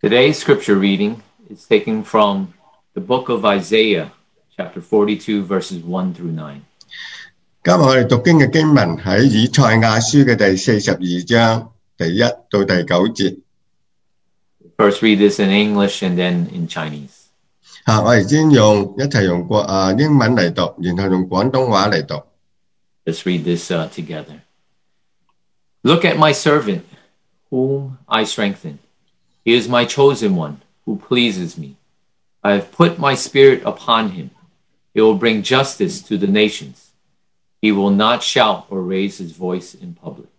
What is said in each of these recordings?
Today's scripture reading is taken from the book of Isaiah, chapter 42, verses 1 through 9. 今日我哋讀經嘅經文喺以賽亞書嘅第42章第1到第9節。 First read this in English and then in Chinese. 我哋先一齊用英文嚟讀，然後用廣東話嚟讀。 Let's read this together. Look at my servant, whom I strengthen. He is my chosen one, who pleases me. I have put my spirit upon him. He will bring justice to the nations. He will not shout or raise his voice in public.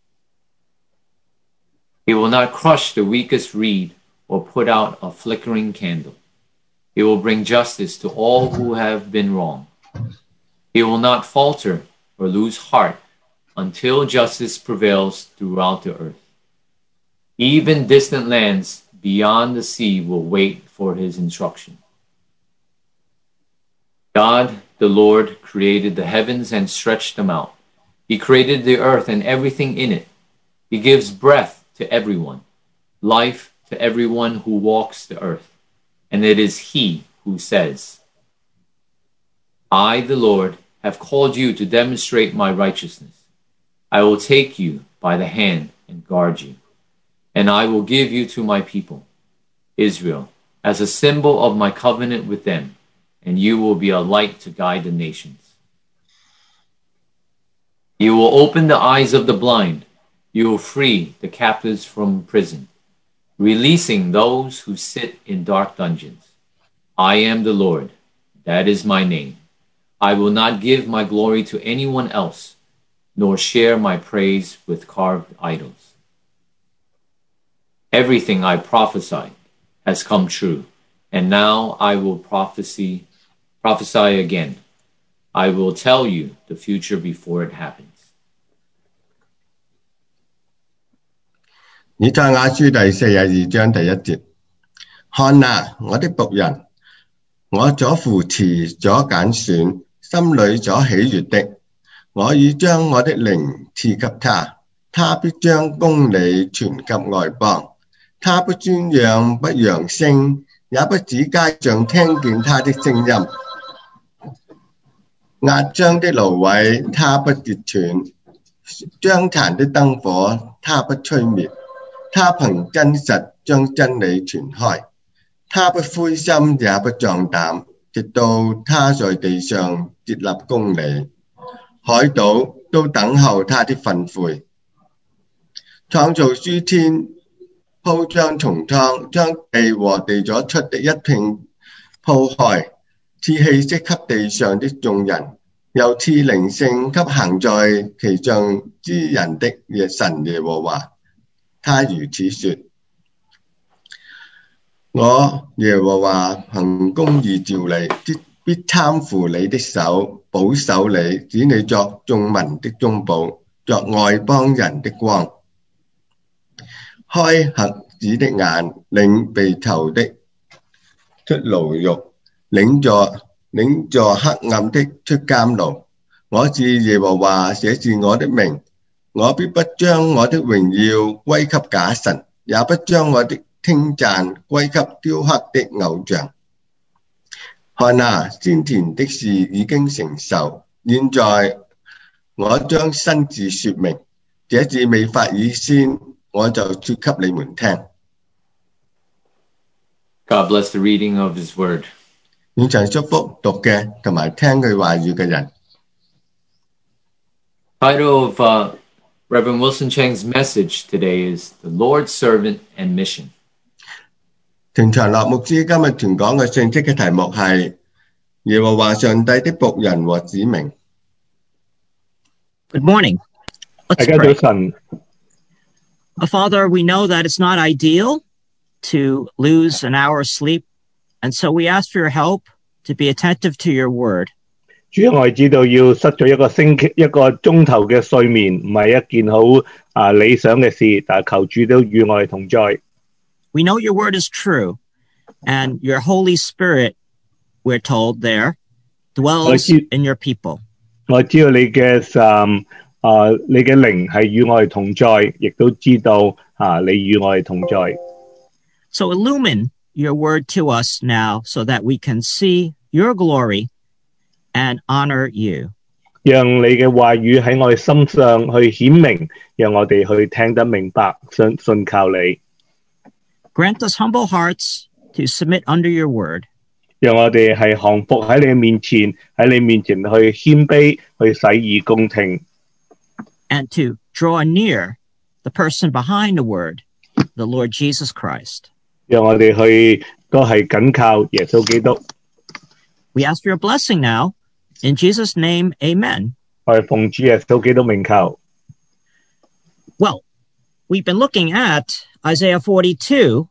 He will not crush the weakest reed or put out a flickering candle. He will bring justice to all who have been wronged. He will not falter or lose heart until justice prevails throughout the earth. Even distant lands beyond the sea will wait for his instruction. God, the Lord, created the heavens and stretched them out. He created the earth and everything in it. He gives breath to everyone, life to everyone who walks the earth. And it is he who says, I, the Lord, have called you to demonstrate my righteousness. I will take you by the hand and guard you. And I will give you to my people, Israel, as a symbol of my covenant with them, and you will be a light to guide the nations. You will open the eyes of the blind. You will free the captives from prison, releasing those who sit in dark dungeons. I am the Lord. That is my name. I will not give my glory to anyone else, nor share my praise with carved idols. Everything I prophesied has come true, and now I will prophesy again. I will tell you the future before it happens. 以賽亞書第42章第1節，看啊，我的僕人，我所扶持、所揀選，心裏所喜悅的，我已將我的靈賜給他，他必將公理傳給外邦。他不尊揚，不揚聲，也不指街上聽見他的聲音。壓將的蘆葦他不折斷，將殘的燈火他不吹滅。他憑真實將真理傳開，他不灰心也不壯膽，直到他在地上設立公理。海島都等候他的訓誨。創造諸天，鋪張穹蒼，將地和地所出的一併鋪開，賜氣息給地上的眾人，又賜靈性給行在其上之人的神耶和華。他如此說：我耶和華憑公義召你，必攙扶你的手，保守你，使你作眾民的中保，作外邦人的光。開瞎子的眼，領被囚的出牢獄，領坐黑暗的出監牢。我是耶和華，這是我的名。我必不將我的榮耀歸給假神，也不將我的稱讚歸給雕刻的偶像。看啊，先前的事已經成就，現在我將新事說明，這事未發以先，我就說給你們聽。 God bless the reading of His Word. 願神祝福讀嘅同埋聽佢話語嘅人。 Title of Reverend Wilson Cheng's message today is The Lord's Servant and Mission. 田長樂牧師今日傳講嘅信息嘅題目係耶和華上帝的僕人和使命。 Good morning. Let's pray. Father, we know that it's not ideal to lose an hour's sleep, and so we ask for your help to be attentive to your word. 主啊，我哋知道要失咗一個鐘頭嘅睡眠，唔係一件好理想嘅事，但係求主都與我哋同在。 We know your word is true, and your Holy Spirit, we're told there, dwells in your people. 我知道你嘅靈係與我哋同在，亦都知道你與我哋同在。 So illumine your word to us now so that we can see your glory and honor you. 讓你嘅話語喺我哋心上去顯明，讓我哋去聽得明白，信靠你。 Grant us humble hearts to submit under your word. 讓我哋係降服喺你面前，喺你面前去謙卑，去洗耳恭聽。 And to draw near the person behind the word, the Lord Jesus Christ. 讓我哋去都係緊靠耶穌基督。 We ask for your blessing now. In Jesus' name, amen. 我哋奉主耶穌基督名求。 Well, we've been looking at Isaiah 42,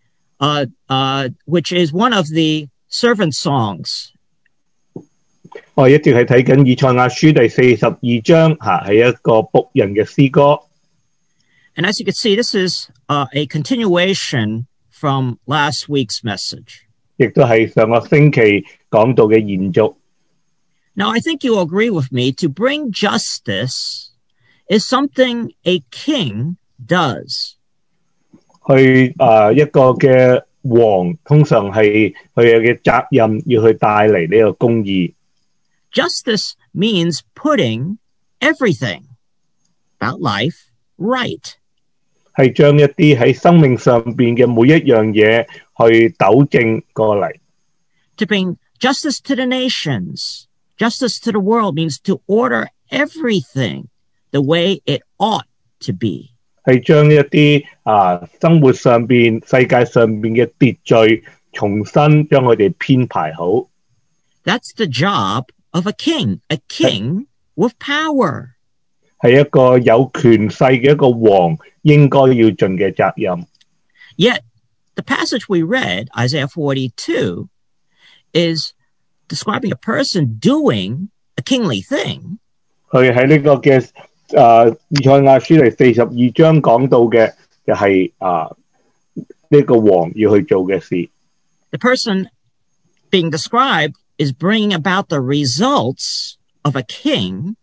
which is one of the servant songs. 我一直係睇緊以賽亞書第42章，係一個僕人嘅詩歌。 And as you can see, this is a continuation from last week's message. 亦都係上個星期講到嘅延續。 Now, I think you'll agree with me, to bring justice is something a king does. 去一個嘅王通常係佢嘅責任要去帶嚟呢個公義。 Justice means putting everything about life right. 係將一啲喺生命上邊嘅每一樣嘢去糾正過嚟。 To bring justice to the nations, justice to the world means to order everything the way it ought to be. 係將一啲生活上邊、世界上邊嘅秩序重新將佢哋編排好。 That's the job of a king with power. 係一個有權勢嘅一個王應該要盡嘅責任。 Yet, the passage we read, Isaiah 42, is describing a person doing a kingly thing. 佢喺呢個嘅以賽亞書第42章講到嘅就係呢個王要去做嘅事。 The person being described is bringing about the results of a king.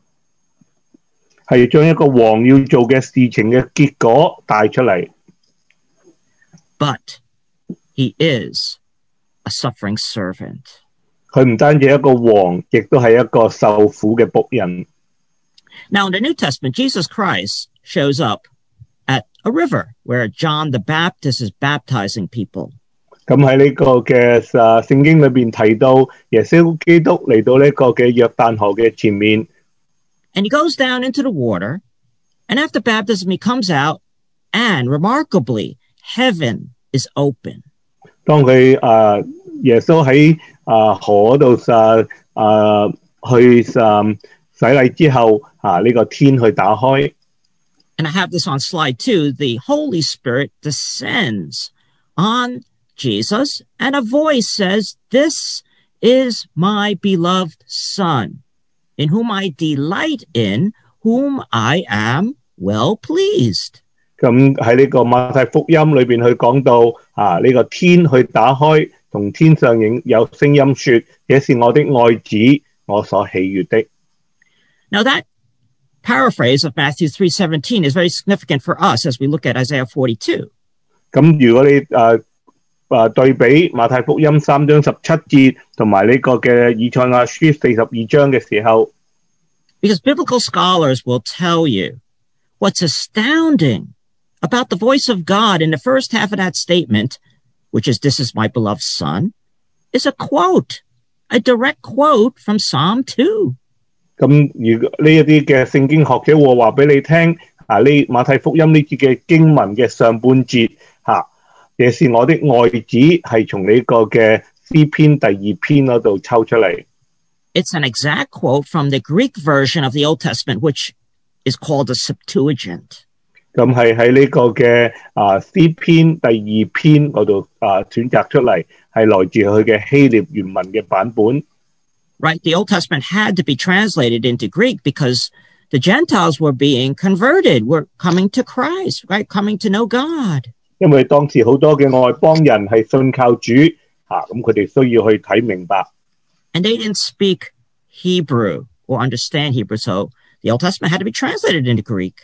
係將一個王要做嘅事情嘅結果帶出嚟。 But he is a suffering servant. 佢唔單止一個王，亦都係一個受苦嘅僕人。 Now, in the New Testament, Jesus Christ shows up at a river where John the Baptist is baptizing people. 咁喺呢個嘅聖經裏邊提到，耶穌基督嚟到呢個嘅約旦河嘅前面。 And he goes down into the water, and after baptism, he comes out, and remarkably, heaven is open. 當佢耶穌喺河度去洗禮之後，呢個天去打開。 And I have this on slide 2. The Holy Spirit descends on Jesus, and a voice says, "This is my beloved Son, in whom I delight in, whom I am well pleased." 咁喺呢個馬太福音裏邊去講到呢個天去打開，同天上有聲音說：這是我的愛子，我所喜悅的。 Now that paraphrase of Matthew 3:17 is very significant for us as we look at Isaiah 42. 咁如果你對比馬太福音3章17節同埋呢個嘅以賽亞書42章嘅時候， Because biblical scholars will tell you what's astounding about the voice of God in the first half of that statement, which is, "This is my beloved Son," is a quote, a direct quote from Psalm 2. 咁如果呢一啲嘅聖經學者會話俾你聽，呢馬太福音呢節嘅經文嘅上半節這是我的愛子，係從呢個嘅詩篇第2篇嗰度抽出嚟。 It's an exact quote from the Greek version of the Old Testament, which is called the Septuagint. 咁係喺呢個嘅詩篇第2篇嗰度選擇出嚟，係來自佢嘅希臘原文嘅版本。 Right, the Old Testament had to be translated into Greek because the Gentiles were being converted, were coming to Christ, right, coming to know God. 因為當時好多嘅外邦人係信靠主，咁佢哋需要去睇明白。 And they didn't speak Hebrew or understand Hebrew, so the Old Testament had to be translated into Greek.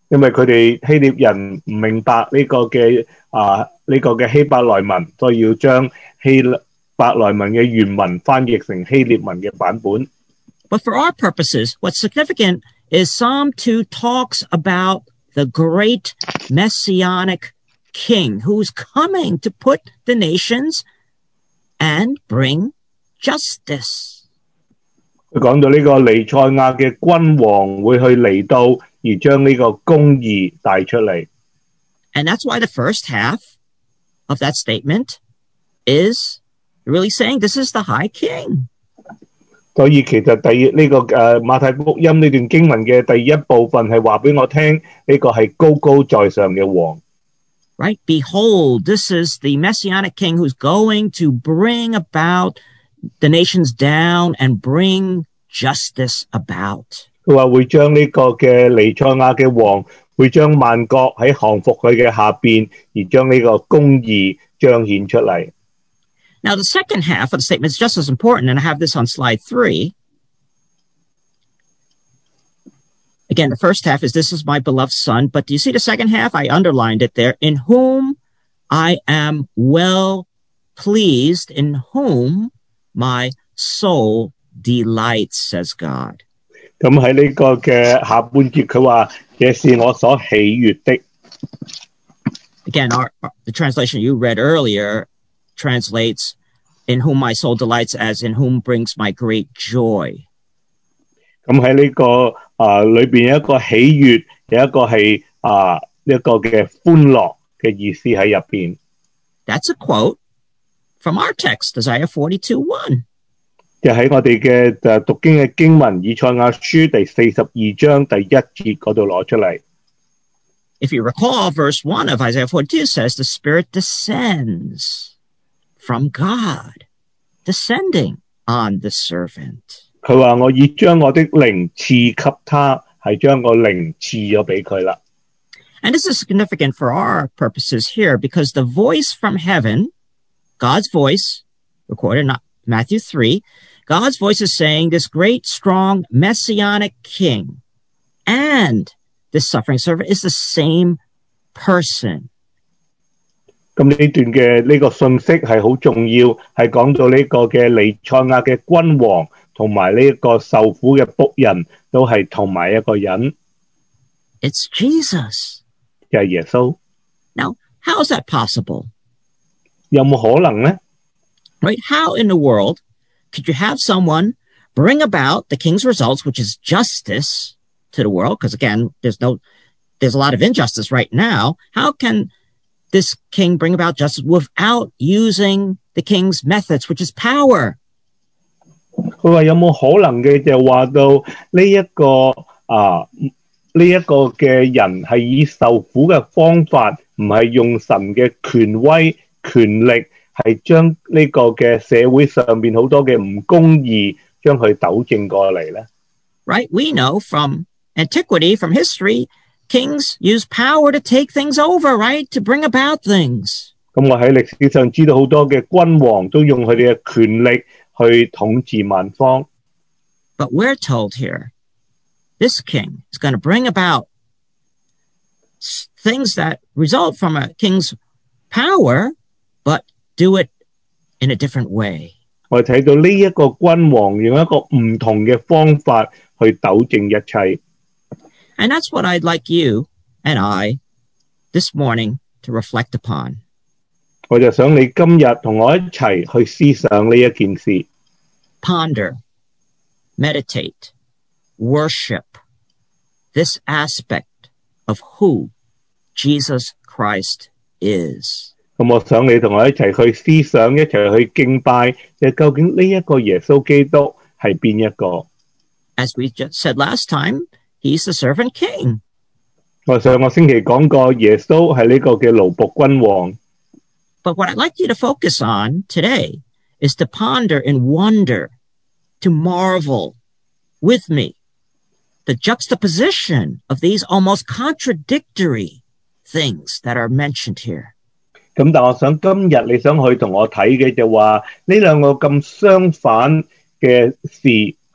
因為佢哋希臘人唔明白呢個嘅希伯來文，所以要將希伯來文嘅原文翻譯成希臘文嘅版本。 But for our purposes, what's significant is Psalm 2 talks about the great messianic king who's coming to put the nations and bring justice. 佢講到呢個彌賽亞嘅君王會去嚟到，而將呢個公義帶出嚟。 And that's why the first half of that statement is really saying this is the high king. 所以其實馬太福音呢段經文嘅第一部分係話俾我聽，呢個係高高在上嘅王。 Right? Behold, this is the messianic king who's going to bring about the nations down and bring justice about. 佢話會將呢個嘅彌賽亞嘅王會將萬國喺降服佢嘅下邊，而將呢個公義彰顯出嚟。 Now, the second half of the statement is just as important, and I have this on slide 3. Again, the first half is, this is my beloved son, but do you see the second half? I underlined it there. In whom I am well pleased, in whom my soul delights, says God. 咁喺呢個嘅下半節，佢話這是我所喜悅的。 Again, the translation you read earlier translates in whom my soul delights as in whom brings my great joy. 咁喺呢個裏邊有一個喜悅，有一個係一個嘅歡樂嘅意思喺入邊。 That's a quote from our text, Isaiah 42:1. 就喺我哋嘅讀經嘅經文以賽亞書第42章第1節嗰度攞出嚟。 If you recall, verse 1 of Isaiah 42 says the Spirit descends from God, descending on the servant. 佢話我已將我的靈賜給他，係將個靈賜咗俾佢啦。 And this is significant for our purposes here because the voice from heaven, God's voice, recorded in Matthew 3, God's voice is saying this great, strong, messianic king and this suffering servant is the same person. 咁呢段嘅呢個信息係好重要，係講到呢個嘅彌賽亞嘅君王同埋呢個受苦嘅僕人都係同埋一個人。 It's Jesus. 就係耶穌。 Now, how is that possible? 有冇可能呢？ Right? How in the world could you have someone bring about the king's results, which is justice to the world? Because again, there's a lot of injustice right now. How can this king bring about justice without using the king's methods, which is power? 佢話有冇可能嘅就話到呢一個嘅人係以受苦嘅方法，唔係用神嘅權威權力，係將呢個嘅社會上邊好多嘅唔公義，將佢糾正過嚟咧。 Right, we know from antiquity, from history, kings use power to take things over, right, to bring about things. 咁我喺歷史上知道好多嘅君王都用佢哋嘅權力去統治萬方。 But we're told here, this king is going to bring about things that result from a king's power, but do it in a different way. 我睇到呢一個君王用一個唔同嘅方法去糾正一切。 And that's what I'd like you and I this morning to reflect upon. 我就想你今日同我一齊去思想呢一件事。 Ponder, meditate, worship this aspect of who Jesus Christ is. 咁我想你同我一齊去思想，一齊去敬拜，究竟呢一個耶穌基督係邊一個？ As we just said last time, he's the servant king. 我上個星期講過，耶穌係呢個嘅奴僕君王。 But what I'd like you to focus on today is to ponder and wonder, to marvel with me, the juxtaposition of these almost contradictory things that are mentioned here. 咁但我想今日你想去同我睇嘅就話呢兩個咁相反嘅事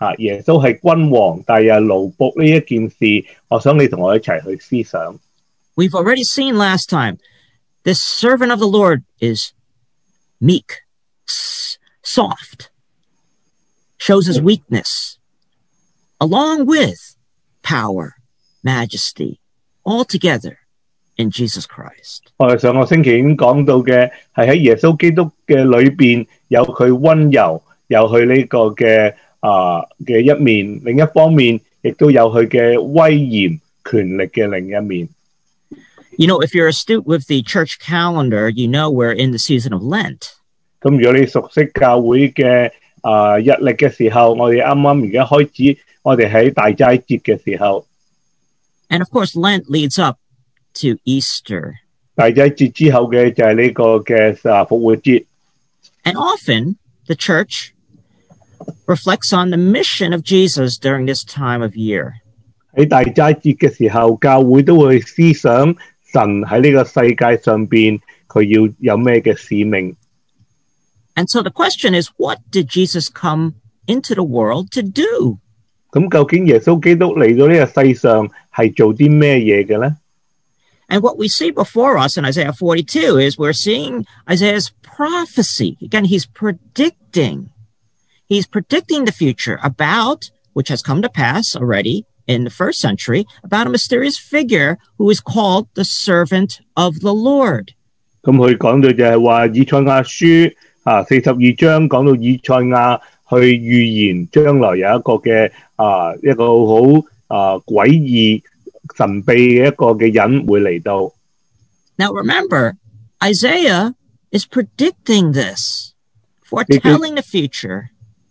耶穌係君王，但係奴僕呢一件事，我想你同我一齊去思想。 We've already seen last time, this servant of the Lord is meek, soft, shows his weakness, along with power, majesty, all together in Jesus Christ. 我哋上個星期已經講到嘅係喺耶穌基督嘅裏邊有佢溫柔，有佢呢個嘅一面，另一方面亦都有佢嘅威嚴、權力嘅另一面。 You know, if you're astute with the church calendar, you know we're in the season of Lent. 咁如果你熟悉教會嘅日曆嘅時候，我哋啱啱而家開始，我哋喺大齋節嘅時候。 And of course, Lent leads up to Easter. 大齋節之後嘅就係呢個嘅復活節。 And often, the church reflects on the mission of Jesus during this time of year. 喺大齋節嘅時候，教會都會思想神喺呢個世界上邊，佢要有咩嘅使命。 And so the question is, what did Jesus come into the world to do? 咁究竟耶穌基督嚟到呢個世上係做啲咩嘢嘅咧？ And what we see before us in Isaiah 42 is we're seeing Isaiah's prophecy. Again, he's predicting the future about, which has come to pass already in the first century, about a mysterious figure who is called the servant of the Lord. 咁佢講到就係話以賽亞書42章講到以賽亞去預言將來有一個嘅一個好詭異神秘嘅一個嘅人會嚟到。 Now remember, Isaiah is predicting this, foretelling the future.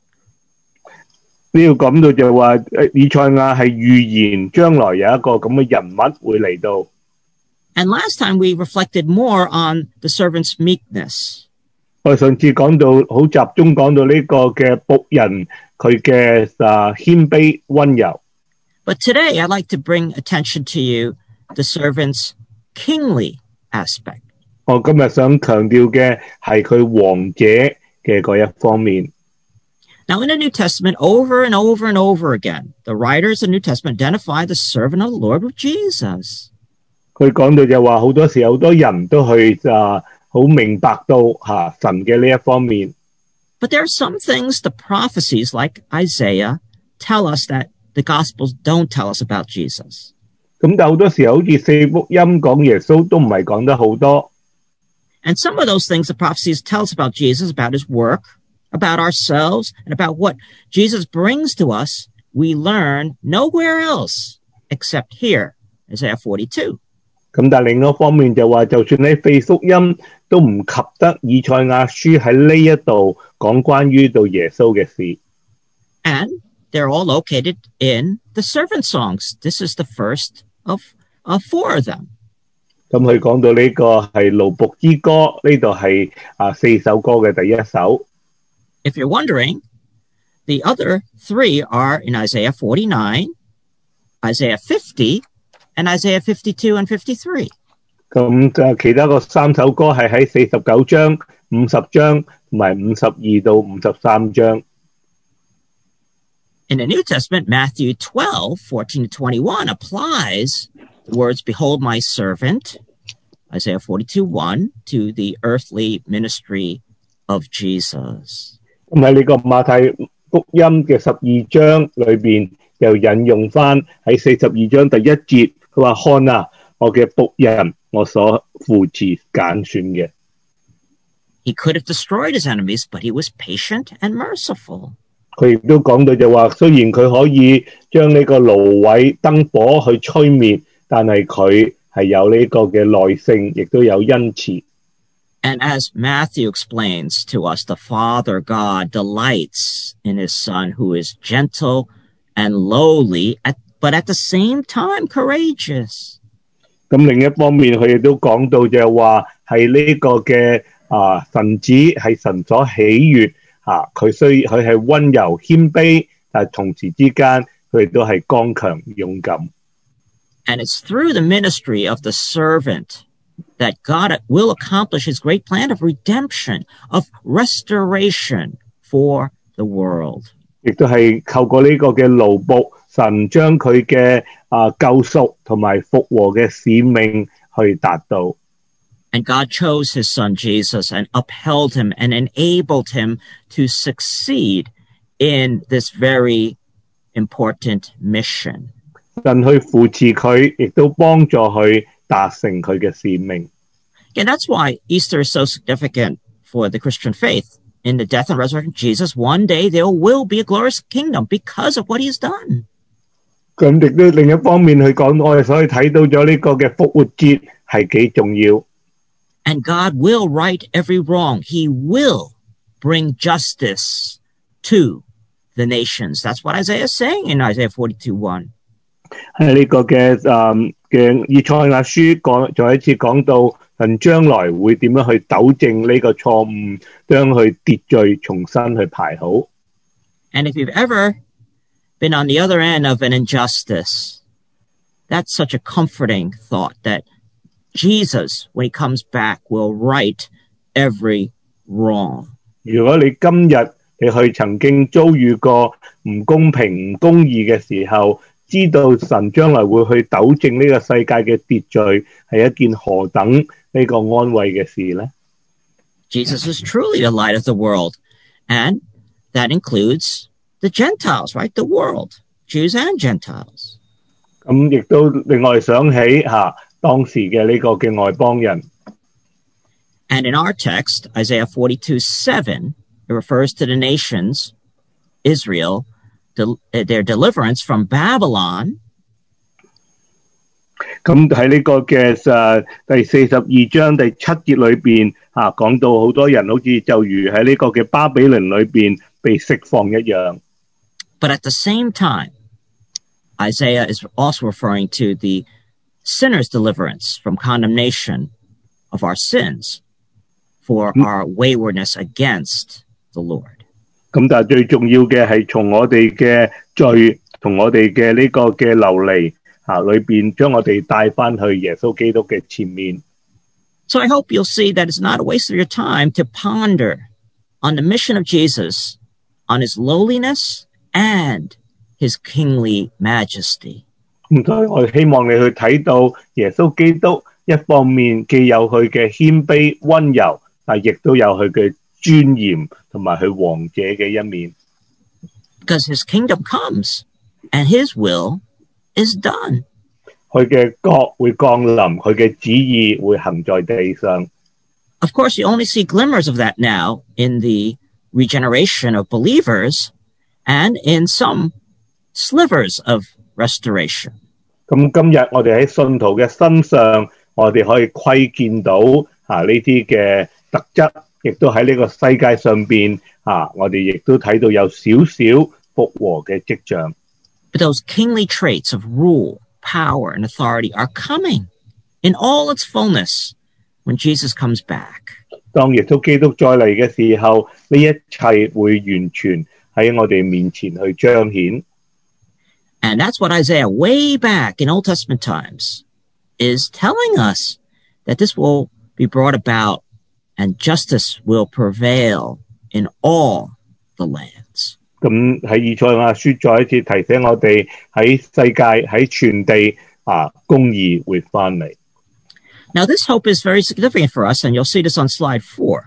呢度講到就話以賽亞係預言將來有一個咁嘅人物會嚟到。 And last time we reflected more on the servant's meekness. 我上次講到好集中講到呢個嘅僕人佢嘅謙卑溫柔。 But today I'd like to bring attention to you the servant's kingly aspect. 我今日想強調嘅係佢王者嘅嗰一方面。 Now in the New Testament, over and over and over again, the writers of the New Testament identify the servant of the Lord with Jesus. 佢講到就話好多時好多人都去好明白到神嘅呢一方面。 But there are some things the prophecies like Isaiah tell us that the Gospels don't tell us about Jesus. 咁但好多時候好似四福音講耶穌都唔係講得好多。 And some of those things the prophecies tell us about Jesus, about his work, about ourselves, and about what Jesus brings to us, we learn nowhere else except here, Isaiah 42. 咁但另一方面就話，就算喺四福音都唔及得以賽亞書喺呢一度講關於到耶穌嘅事。 And they're all located in the servant songs. This is the first of 4 of them. 咁佢講到呢個係奴僕之歌，呢度係4首歌嘅第一首。 If you're wondering, the other 3 are in Isaiah 49, Isaiah 50, and Isaiah 52 and 53. 咁其他個3首歌係喺49章、50章同埋52到53章。 In the New Testament, Matthew 12, 14 to 21 applies the words, "Behold my servant," Isaiah 42:1, to the earthly ministry of Jesus. 咁喺呢個馬太福音嘅12章裏邊，又引用翻喺42章第1節，佢話：看啊，我嘅僕人，我所扶持揀選嘅。 He could have destroyed his enemies, but he was patient and merciful. 佢亦都講到就話，雖然佢可以將呢個蘆葦燈火去吹滅，但係佢係有呢個嘅耐性，亦都有恩慈。 And as Matthew explains to us, the Father God delights in his Son who is gentle and lowly, but at the same time courageous. 咁另一方面，佢亦都講到就係話係呢個嘅神子係神所喜悅佢係溫柔謙卑，但係同時之間佢亦都係剛強勇敢。 And it's through the ministry of the servant that God will accomplish his great plan of redemption, of restoration for the world. 亦都係透過呢個嘅勞僕，神將佢嘅救贖同埋復和嘅使命去達到。 And God chose his son Jesus and upheld him and enabled him to succeed in this very important mission. 神去扶持佢，亦都幫助佢達成佢嘅使命。 And that's why Easter is so significant for the Christian faith. In the death and resurrection of Jesus, one day there will be a glorious kingdom because of what he has done. 咁亦都另一方面去講，我哋所以睇到咗呢個嘅復活節係幾重要。 And God will right every wrong. He will bring justice to the nations. That's what Isaiah is saying in Isaiah 42:1. 喺呢個嘅以賽亞書再一次講到神將來會點樣去糾正呢個錯誤，將佢秩序重新去排好。 And if you've ever been on the other end of an injustice, that's such a comforting thought that Jesus, when he comes back, will right every wrong. 如果你今日你去曾經遭遇過唔公平、唔公義嘅時候，知道神將來會去糾正呢個世界嘅秩序，係一件何等呢個安慰嘅事呢？ Jesus is truly the light of the world, and that includes the Gentiles, right? The world, Jews and Gentiles. 咁亦都令我哋想起當時嘅呢個嘅外邦人。 And in our text, Isaiah 42:7, it refers to the nations, Israel, their deliverance from Babylon. 咁喺呢個嘅第42章第7節裏邊講到好多人好似就如喺呢個嘅巴比倫裏邊被釋放一樣。 But at the same time, Isaiah is also referring to the sinner's deliverance from condemnation of our sins for our waywardness against the Lord. 咁但係最重要嘅係從我哋嘅罪同我哋嘅呢個嘅流離裏邊，將我哋帶翻去耶穌基督嘅前面。 So I hope you'll see that it's not a waste of your time to ponder on the mission of Jesus, on his lowliness and his kingly majesty. 所以我希望你去睇到耶穌基督一方面既有佢嘅謙卑溫柔，但亦都有佢嘅尊嚴同埋佢王者嘅一面。 Because his kingdom comes and his will is done. 佢嘅國會降臨，佢嘅旨意會行在地上。 Of course, you only see glimmers of that now in the regeneration of believers and in some slivers of restoration. 咁今日我哋喺信徒嘅身上，我哋可以窺見到呢啲嘅特質，亦都喺呢個世界上邊我哋亦都睇到有少少復和嘅跡象。 But those kingly traits of rule, power, and authority are coming in all its fullness when Jesus comes back. 當耶穌基督再嚟嘅時候，呢一切會完全喺我哋面前去彰顯。 And that's what Isaiah, way back in Old Testament times, is telling us, that this will be brought about and justice will prevail in all the lands. 咁喺以賽亞書再一次提醒我哋喺世界喺全地公義會翻嚟。 Now this hope is very significant for us, and you'll see this on slide 4.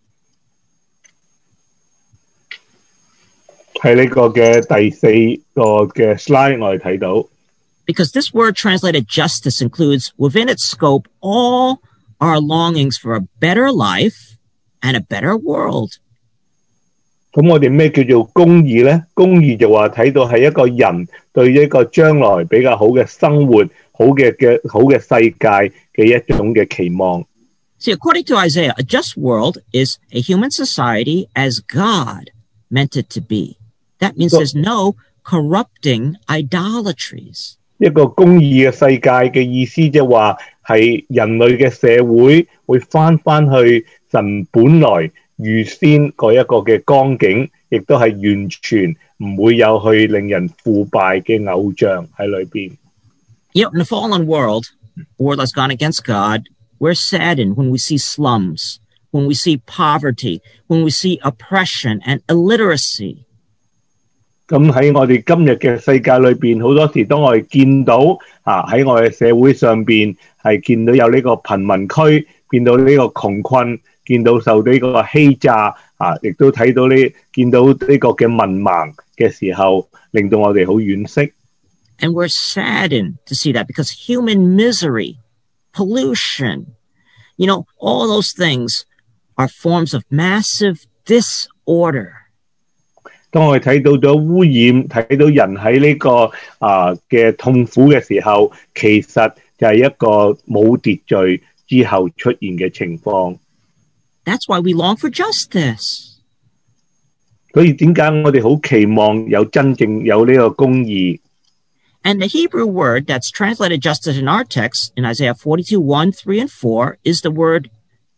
喺呢個嘅第4個嘅 slide 我哋睇到。 Because this word translated justice includes within its scope all our longings for a better life and a better world. 咁我哋咩叫做公義呢？公義就話睇到係一個人對一個將來比較好嘅生活、好嘅世界嘅一種嘅期望。 See, according to Isaiah, a just world is a human society as God meant it to be. That means there's no corrupting idolatries. 一個公義嘅世界嘅意思即係話係人類嘅社會會翻去神本來預先嗰一個嘅光景，亦都係完全唔會有去令人腐敗嘅偶像喺裏邊。 In the fallen world, a world that's gone against God, we're saddened when we see slums, when we see poverty, when we see oppression and illiteracy. 咁喺我哋今日嘅世界裏邊，好多時當我哋見到喺我哋社會上邊係見到有呢個貧民區，見到呢個窮困，見到受呢個欺詐亦都睇到見到呢個嘅文盲嘅時候，令到我哋好惋惜。 And we're saddened to see that because human misery, pollution, all those things are forms of massive disorder. 當我哋睇到咗污染，睇到人喺呢個嘅痛苦嘅時候，其實就係一個冇秩序之後出現嘅情況。 That's why we long for justice. 所以點解我哋好期望有真正有呢個公義？ And the Hebrew word that's translated justice in our text in Isaiah 42:1, 3, and 4 is the word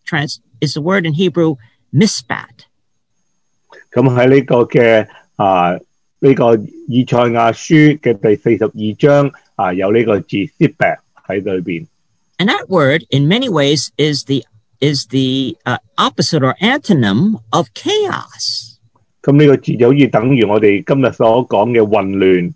in Hebrew mispat. 咁喺呢個嘅呢個以賽亞書嘅第42章有呢個字 mispat 喺裏邊。 And that word in many ways is the opposite or antonym of chaos. 咁呢個字就好似等於我哋今日所講嘅混亂。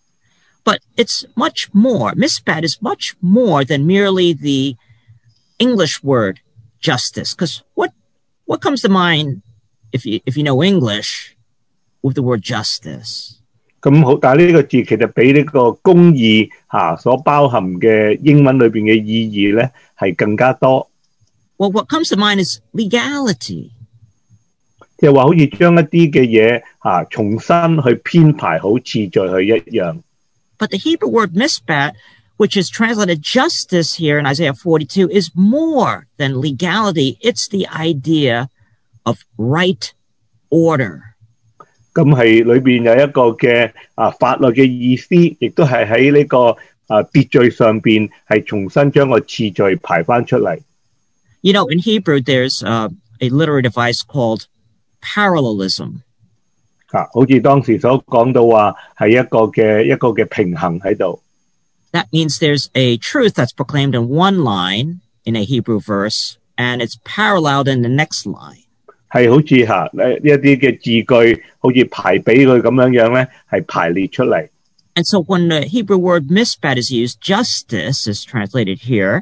But it's much more. Mispat is much more than merely the English word justice. Because what comes to mind if you know English with the word justice? 咁好，但係呢個字其實比呢個公義所包含嘅英文裏邊嘅意義咧係更加多。 Well, what comes to mind is legality. 即係話好似將一啲嘅嘢重新去編排好次序去一樣。 But the Hebrew word mispat, which is translated justice here in Isaiah 42, is more than legality. It's the idea of right order. 咁係裏邊有一個嘅法律嘅意思，亦都係喺呢個秩序上邊係重新將個次序排翻出嚟。 In Hebrew, there's a literary device called parallelism. 好似當時所講到話係一個嘅平衡喺度。 That means there's a truth that's proclaimed in one line in a Hebrew verse, and it's paralleled in the next line. 係好似一啲嘅字句，好似排比佢咁樣咧，係排列出嚟。 And so when the Hebrew word mispat is used, justice is translated here.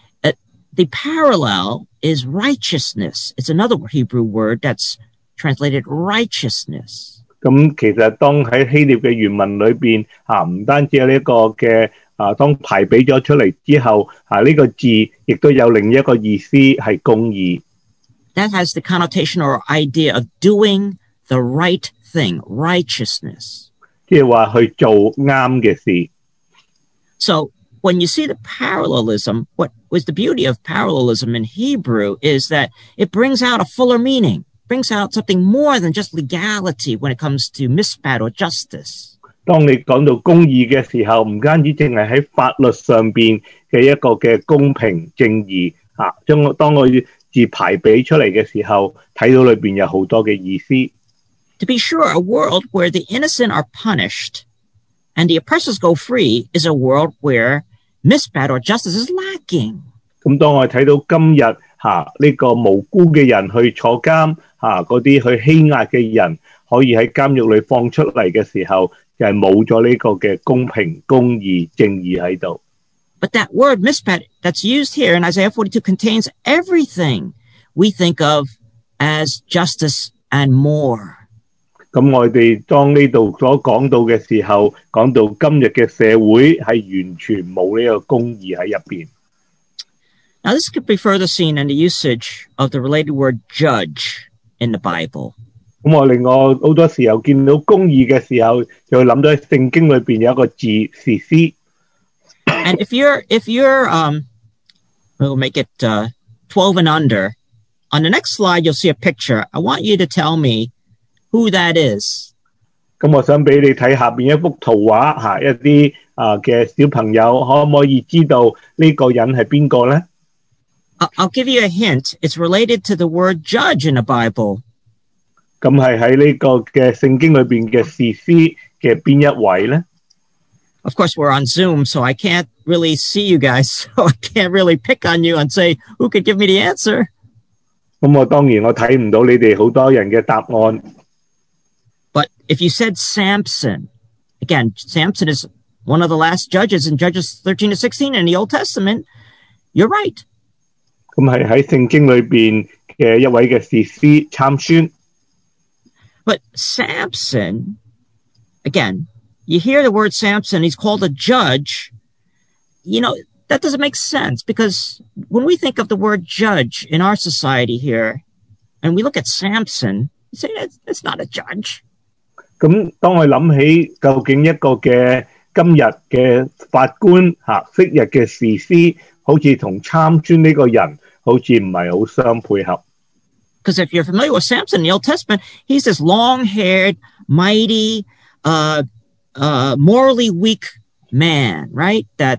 The parallel is righteousness. It's another Hebrew word that's translated righteousness. 咁其實當喺希臘嘅原文裏邊唔單止有呢個嘅當排比咗出嚟之後呢個字亦都有另一個意思係公義。 That has the connotation or idea of doing the right thing, righteousness. 即係話去做啱嘅事。 So when you see the parallelism, what was the beauty of parallelism in Hebrew is that it brings out a fuller meaning, brings out something more than just legality when it comes to mispat or justice. 當你講到公義嘅時候，唔單止淨係喺法律上邊嘅一個嘅公平正義當我字排比出嚟嘅時候，睇到裏邊有好多嘅意思。 To be sure, a world where the innocent are punished and the oppressors go free is a world where mispat or justice is lacking. 咁當我睇到今日呢個無辜嘅人去坐監嗰啲去欺壓嘅人可以喺監獄裏放出嚟嘅時候，就係冇咗呢個嘅公平、公義、正義喺度。 But that word mispat that's used here in Isaiah 42 contains everything we think of as justice and more. 咁我哋當呢度所講到嘅時候，講到今日嘅社會係完全冇呢個公義喺入邊。 Now this could be further seen in the usage of the related word judge in the Bible. 咁我另外好多時候見到公義嘅時候，就會諗到喺聖經裏邊有一個字士師。 And if you're we'll make it 12 and under. On the next slide, you'll see a picture. I want you to tell me who that is. 咁我想俾你睇下邊一幅圖畫一啲嘅小朋友可唔可以知道呢個人係邊個咧？ I'll give you a hint. It's related to the word judge in the Bible. 咁係喺呢個嘅聖經裏邊嘅士師嘅邊一位咧？ Of course, we're on Zoom, so I can't really see you guys, so I can't really pick on you and say, who could give me the answer? 咁我當然我睇唔到你哋好多人嘅答案。 But if you said Samson, again, Samson is one of the last judges in Judges 13 to 16 in the Old Testament, you're right. 咁係喺聖經裏邊嘅一位嘅士師參孫。 But Samson, again, you hear the word Samson, he's called a judge. You know, that doesn't make sense because when we think of the word judge in our society here, and we look at Samson, you say that's not a judge. 咁當我諗起究竟一個嘅今日嘅法官昔日嘅士師，好似同參孫呢個人好似唔係好相配合。 Because if you're familiar with Samson in the Old Testament, he's this long-haired, mighty, morally weak man, right? That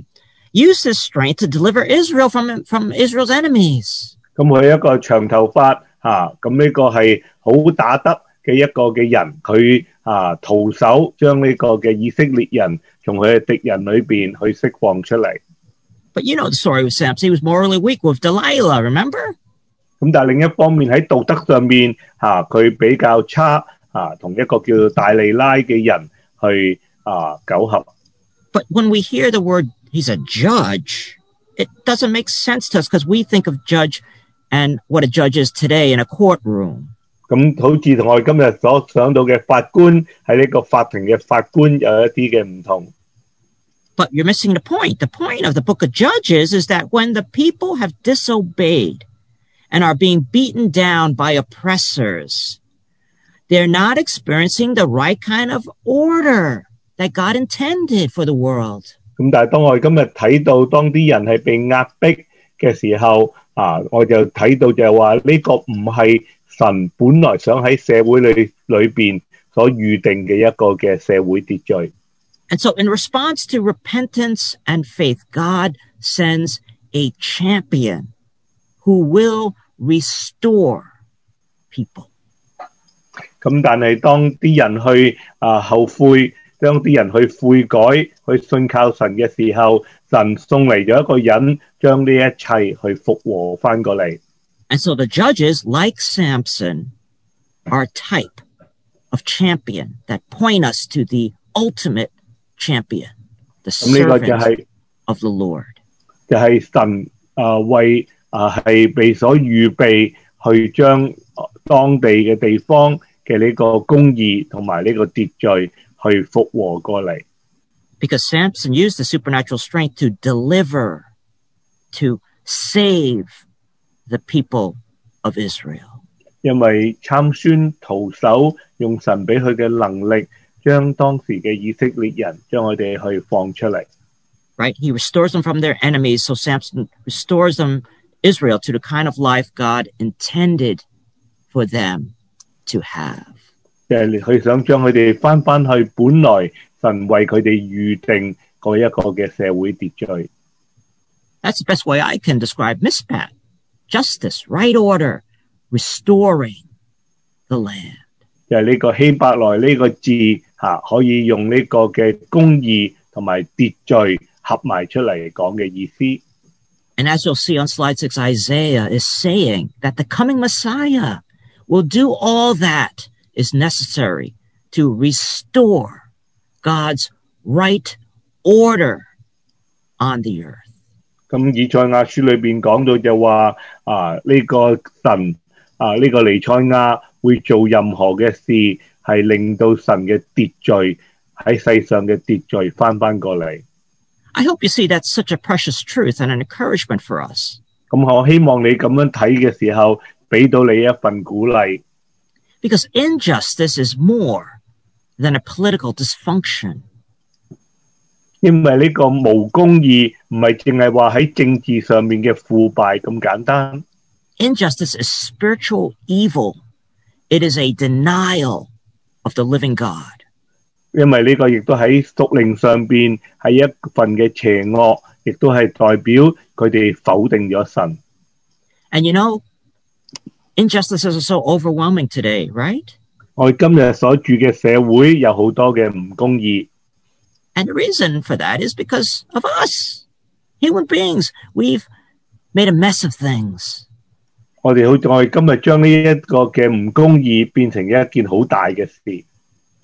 used his strength to deliver Israel from Israel's enemies. 咁佢一個長頭髮咁呢個係好打得嘅一個嘅人，佢徒手將呢個嘅以色列人從佢嘅敵人裏邊去釋放出嚟。 But you know the story with Samson. He was morally weak with Delilah, remember? 咁但係另一方面喺道德上面佢比較差同一個叫做大利拉嘅人去苟合。 But when we hear the word he's a judge, it doesn't make sense to us because we think of judge and what a judge is today in a courtroom. 咁好似同我哋今日所想到嘅法官喺呢個法庭嘅法官有一啲嘅唔同。 But you're missing the point. The point of the book of Judges is that when the people have disobeyed and are being beaten down by oppressors, they're not experiencing the right kind of order that God intended for the world. 咁但係當我哋今日睇到當啲人係被壓迫嘅時候我就睇到就係話呢個唔係神本來想喺社會裏邊所預定嘅一個嘅社會秩序。 And so in response to repentance and faith, God sends a champion who will restore people. 咁但係當啲人去後悔，當啲人去悔改，去信靠神嘅時候，神送嚟咗一個人，將呢一切去復和翻過嚟。 And so the judges, like Samson, are a type of champion that point us to the ultimate champion, the servant of the Lord. 就係神為係被所預備去將當地嘅地方嘅呢個公義同埋呢個秩序去復和過嚟。 Because Samson used the supernatural strength to deliver, to save the people of Israel. 因為參孫徒手用神俾佢嘅能力，將當時嘅以色列人將佢哋去放出嚟。 Right? He restores them from their enemies, so Samson restores them, Israel, to the kind of life God intended for them to have. 就係佢想將佢哋翻去本來神為佢哋預定嗰一個嘅社會秩序。 That's the best way I can describe Mishpat. Justice, right order, restoring the land. 就係呢個希伯來呢個字可以用呢個嘅公義同埋秩序合埋出嚟講嘅意思。 And as you'll see on slide 6, Isaiah is saying that the coming Messiah will do all that is necessary to restore God's right order on the earth. 咁以賽亞書裏邊講到就話呢個神呢個彌賽亞會做任何嘅事，係令到神嘅秩序喺世上嘅秩序翻過嚟。 I hope you see that's such a precious truth and an encouragement for us. 咁我希望你咁樣睇嘅時候，俾到你一份鼓勵。 Because injustice is more than a political dysfunction. 因為呢個無公義唔係淨係話喺政治上面嘅腐敗咁簡單。 Injustice is spiritual evil. It is a denial of the living God. 因為呢個亦都喺屬靈上邊係一份嘅邪惡，亦都係代表佢哋否定咗神。 And you know, injustices are so overwhelming today, right? 我哋今日所住嘅社會有好多嘅唔公義。 And the reason for that is because of us, human beings. We've made a mess of things. 我哋今日將呢一個嘅唔公義變成一件好大嘅事。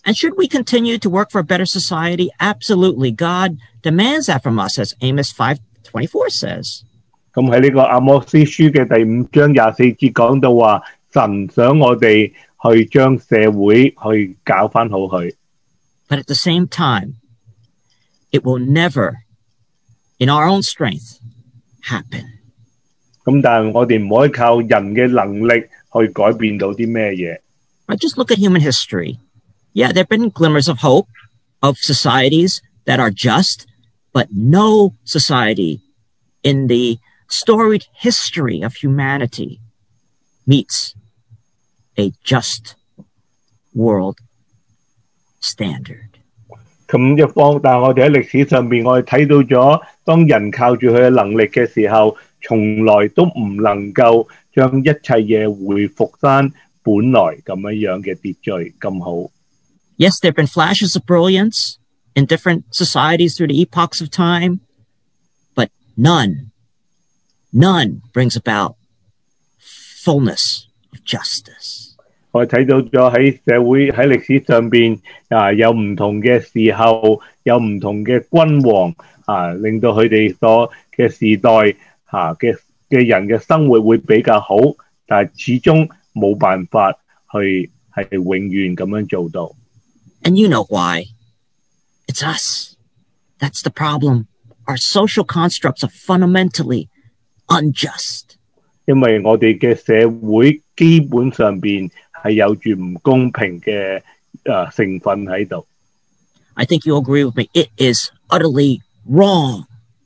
And should we continue to work for a better society? Absolutely. God demands that from us, as Amos 5:24 says. 咁喺呢個阿摩司書嘅第5章24節講到話，神想我哋去將社會去搞返好佢。 But at the same time, it will never, in our own strength, happen. 咁但係我哋唔可以靠人嘅能力去改變到啲咩嘢。 Just look at human history. Yeah, there have been glimmers of hope of societies that are just, but no society in the storied history of humanity meets a just world standard. 咁一方，但係我哋喺歷史上面，我哋睇到咗，當人靠住佢嘅能力嘅時候，從來都唔能夠將一切嘢回復翻本來咁樣嘅秩序咁好。 Yes, there have been flashes of brilliance in different societies through the epochs of time, but none brings about fullness of justice. 我睇到咗喺社會喺歷史上邊有唔同嘅時候，有唔同嘅君王令到佢哋所嘅時代嘅人嘅生活會比較好，但係始終冇辦法去係永遠咁樣做到。 And you know why? It's us. That's the problem. Our social constructs are fundamentally unjust. 因為我哋嘅社會基本上邊係有住唔公平嘅成分喺度。 I think you'll agree with me. It is utterly wrong,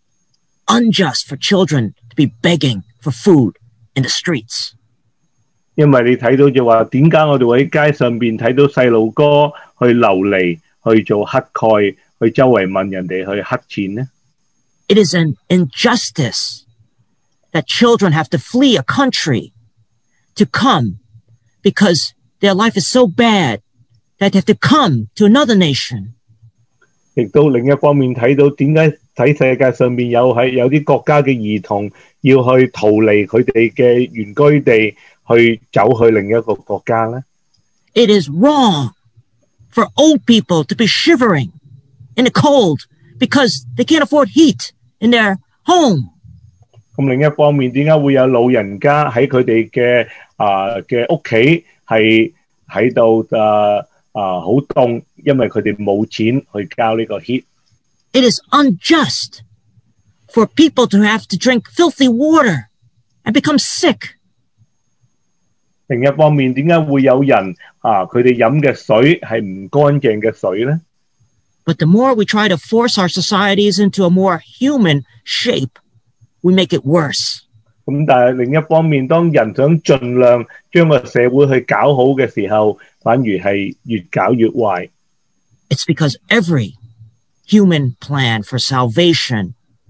unjust for children to be begging for food in the streets. 因為你睇到就話，點解我哋喺街上邊睇到細路哥去流離，去做乞丐，去周圍問人哋去乞錢呢？ It is an injustice that children have to flee a country to come because their life is so bad that they have to come to another nation. 亦都另一方面睇到點解喺世界上面有啲國家嘅兒童要去逃離佢哋嘅原居地，去走去另一個國家呢？ It is wrong for old people to be shivering in the cold because they can't afford heat in their home. 咁另一方面，點解會有老人家喺佢哋嘅屋企係喺度好凍，因為佢哋冇錢去交呢個 heat。 It is unjust for people to have to drink filthy water and become sick. 另一方面，點解會有人佢哋飲嘅水係唔乾淨嘅水呢？ But the more we try to force our societies into a more human shape, we make it worse. 咁但係另一方面，當人想盡量將個社會去搞好嘅時候，反而係越搞越壞。 It's because every human plan for salvation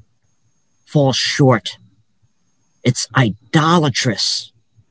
falls short. It's idolatrous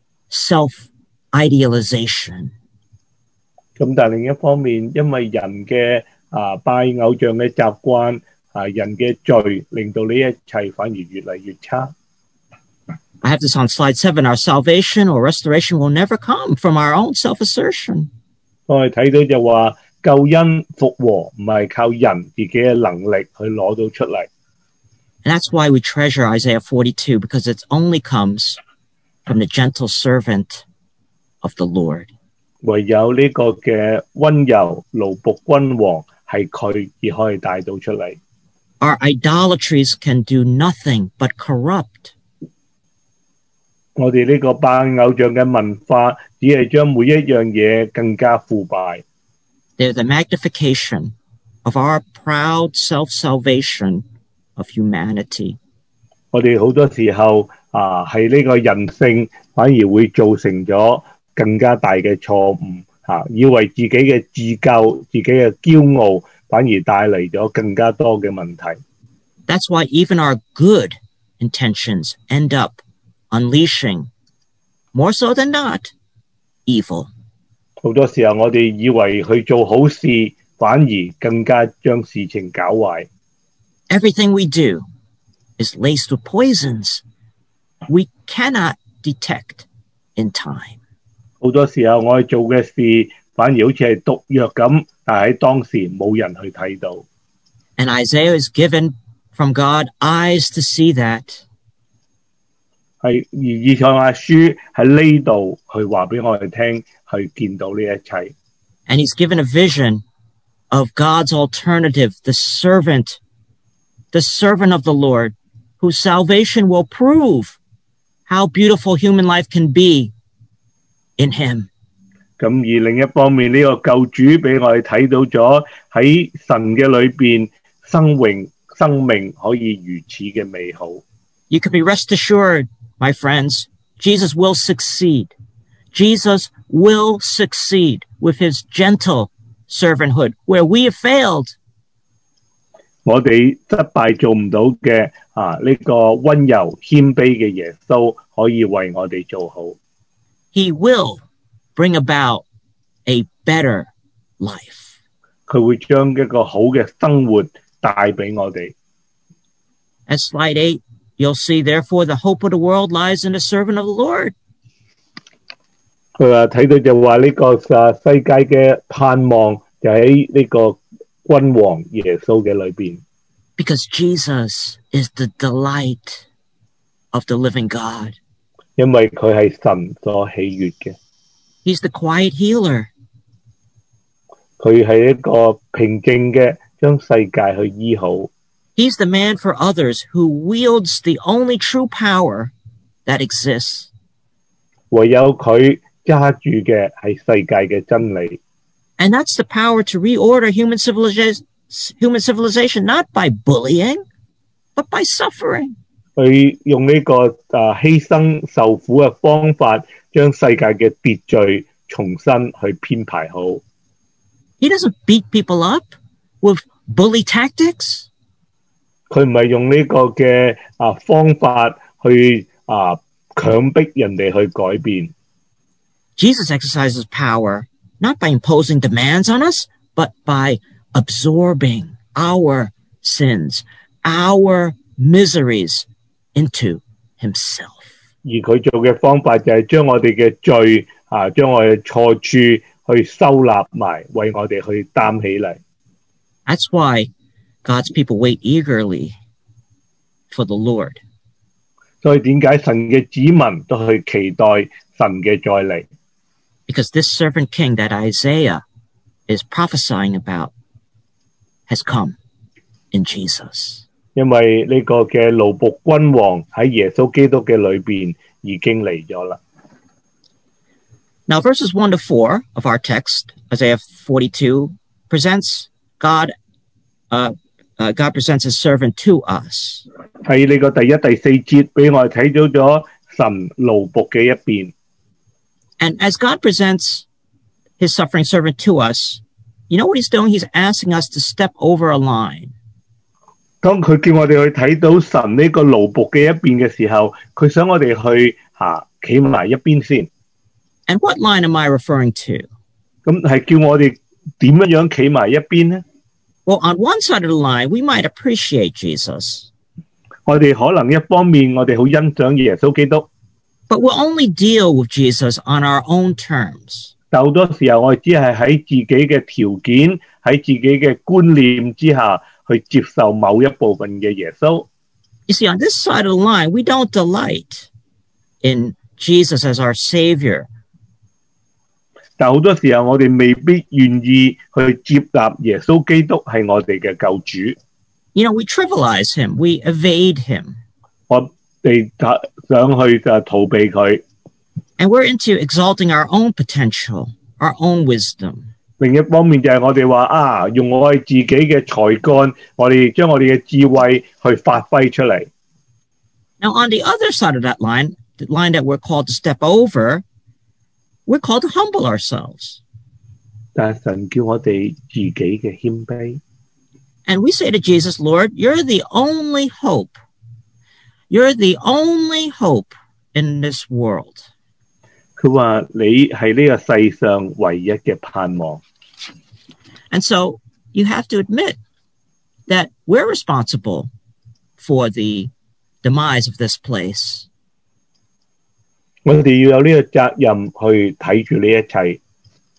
self-idealization. 咁但係另一方面，因為人嘅拜偶像嘅習慣人嘅罪，令到呢一切反而越嚟越差。 I have this on slide 7. Our salvation or restoration will never come from our own self-assertion. 我哋睇到就話救恩復和唔係靠人自己嘅能力去攞到出嚟。 And that's why we treasure Isaiah 42, because it only comes from the gentle servant of the Lord. 唯有呢個嘅溫柔奴僕君王係佢而可以帶到出嚟。 Our idolatries can do nothing but corrupt. 我哋呢個拜偶像嘅文化，只係將每一樣嘢更加腐敗。 They're the magnification of our proud self-salvation of humanity. 我哋好多時候係呢個人性反而會造成咗更加大嘅錯誤以為自己嘅自救、自己嘅驕傲，反而帶嚟咗更加多嘅問題。 That's why even our good intentions end up unleashing, more so than not, evil. 好多時候我哋以為去做好事，反而更加將事情搞壞。 Everything we do is laced with poisons we cannot detect in time. 好多時候我哋做嘅事反而好似係毒藥咁，但係喺當時冇人去睇到。 And Isaiah is given from God eyes to see that. 係而以賽亞書喺呢度去話俾我哋聽，去見到呢一切。 And he's given a vision of God's alternative, the servant of the Lord, whose salvation will prove how beautiful human life can be in him. 咁而另一方面，呢個救主俾我哋睇到咗喺神嘅裏邊，生命可以如此嘅美好。 You can be rest assured, my friends, Jesus will succeed. Jesus will succeed with his gentle servanthood where we have failed. 我哋失敗做唔到嘅呢個溫柔謙卑嘅耶穌可以為我哋做好。 He will bring about a better life. 佢會將一個好嘅生活帶俾我哋。 At slide 8, you'll see, therefore, the hope of the world lies in the servant of the Lord. 佢話睇到就話呢個世界嘅盼望就喺呢個君王耶穌嘅裏邊。 Because Jesus is the delight of the living God. 因為佢係神所喜悅嘅。 He's the quiet healer. 佢係一個平靜嘅，將世界去醫好。 He's the man for others who wields the only true power that exists. 唯有佢揸住嘅係世界嘅真理。 And that's the power to reorder human civilization, not by bullying, but by suffering. 佢用呢個犧牲受苦嘅方法，將世界嘅秩序重新去編排好。 He doesn't beat people up with bully tactics. 佢唔係用呢個嘅方法去強迫人哋去改變。 Jesus exercises power not by imposing demands on us, but by absorbing our sins, our miseries into himself. 而佢做嘅方法就係將我哋嘅罪將我哋嘅錯處去收納埋，為我哋去擔起嚟。 That's why God's people wait eagerly for the Lord. 所以點解神嘅子民都去期待神嘅再嚟？ Because this servant king that Isaiah is prophesying about has come in Jesus. 因為呢個嘅奴僕君王喺耶穌基督嘅裏邊已經嚟咗啦。 Now, verses 1 to 4 of our text, Isaiah 42, presents God presents his servant to us. 喺呢個第一、第四節俾我哋睇到咗神奴僕嘅一邊。 And as God presents his suffering servant to us, you know what he's doing? He's asking us to step over a line. 當佢叫我哋去睇到神呢個奴僕嘅一邊嘅時候，佢想我哋去企埋一邊先。 And what line am I referring to? 咁係叫我哋點樣企埋一邊呢？ Well, on one side of the line, we might appreciate Jesus. 我哋可能一方面我哋好欣賞耶穌基督， But we'll only deal with Jesus on our own terms. 但好多時候我哋只係喺自己嘅條件、喺自己嘅觀念之下去接受某一部分嘅耶穌。 You see, on this side of the line, we don't delight in Jesus as our Savior. 但好多時候我哋未必願意去接納耶穌基督係我哋嘅救主。 You know, we trivialize him, we evade him. 我哋想去逃避佢。 And we're into exalting our own potential, our own wisdom. 另一方面就係我哋話用我哋自己嘅才幹，我哋將我哋嘅智慧去發揮出嚟。 Now, on the other side of that line, the line that we're called to step over, we're called to humble ourselves. 但係神叫我哋自己嘅謙卑。 And we say to Jesus, Lord, you're the only hope. You're the only hope in this world. 佢話你係呢個世上唯一嘅盼望。 And so you have to admit that we're responsible for the demise of this place. 我哋要有呢個責任去睇住呢一切。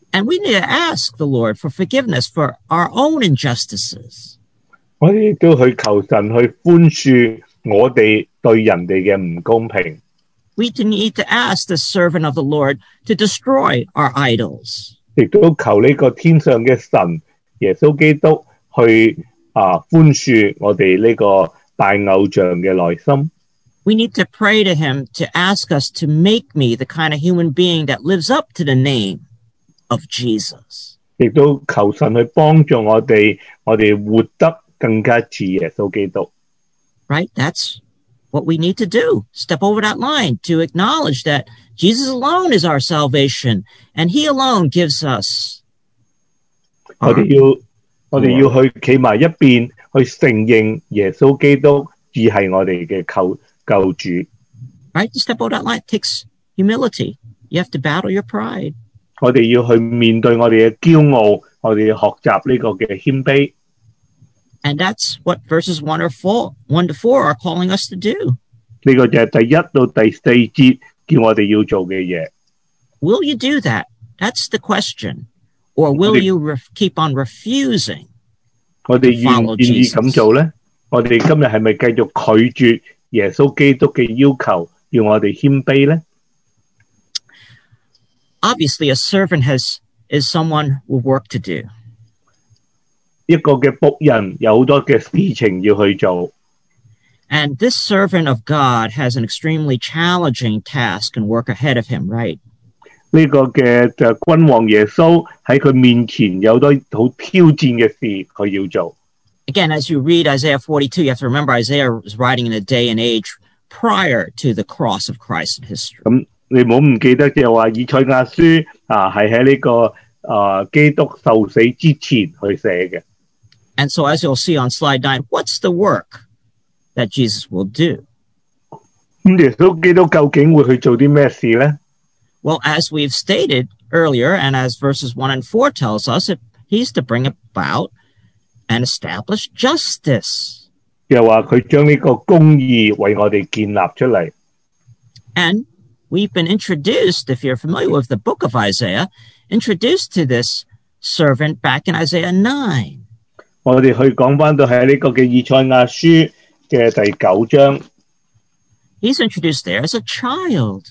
And we need to ask the Lord for forgiveness for our own injustices. 我哋亦都去求神去寬恕我哋對人哋嘅唔公平。 We need to ask the servant of the Lord to destroy our idols. 亦都求呢個天上嘅神耶穌基督去寬恕我哋呢個拜偶像嘅內心。 We need to pray to him to ask us to make me the kind of human being that lives up to the name of Jesus. 亦都求神去幫助我哋活得更加似耶穌基督。 Right? That's what we need to do. Step over that line to acknowledge that Jesus alone is our salvation and he alone gives us. 我哋要去企埋一邊，去承認耶穌基督只係我哋嘅救主。 Right? To step over that line takes humility. You have to battle your pride. 我哋要去面對我哋嘅驕傲，我哋要學習呢個嘅謙卑。 And that's what verses 1 to 4 are calling us to do. 呢個就係第1到第4節叫我哋要做嘅嘢。 Will you do that? That's the question. Or will you keep on refusing? 我哋願唔願意咁做呢？我哋今日係咪繼續拒絕耶穌基督嘅要求，要我哋謙卑呢？ Obviously, a servant is someone with work to do. 一個嘅僕人有好多嘅事情要去做。 And this servant of God has an extremely challenging task and work ahead of him, right? 呢個嘅君王耶穌喺佢面前有好多好挑戰嘅事佢要做。 Again, as you read Isaiah 42, you have to remember Isaiah was writing in a day and age prior to the cross of Christ in history. 咁你唔好唔記得就係話以賽亞書係喺呢個基督受死之前去寫嘅。 And so as you'll see on slide 9, what's the work that Jesus will do? 咁耶穌基督究竟會去做啲咩事呢？ Well, as we've stated earlier, and as verses 1 and 4 tells us, he's to bring about and establish justice. 又話佢將呢個公義為我哋建立出嚟。 And we've been introduced, if you're familiar with the book of Isaiah, introduced to this servant back in Isaiah 9. 我哋去講返到喺呢個嘅以賽亞書嘅第9章。 He's introduced there as a child.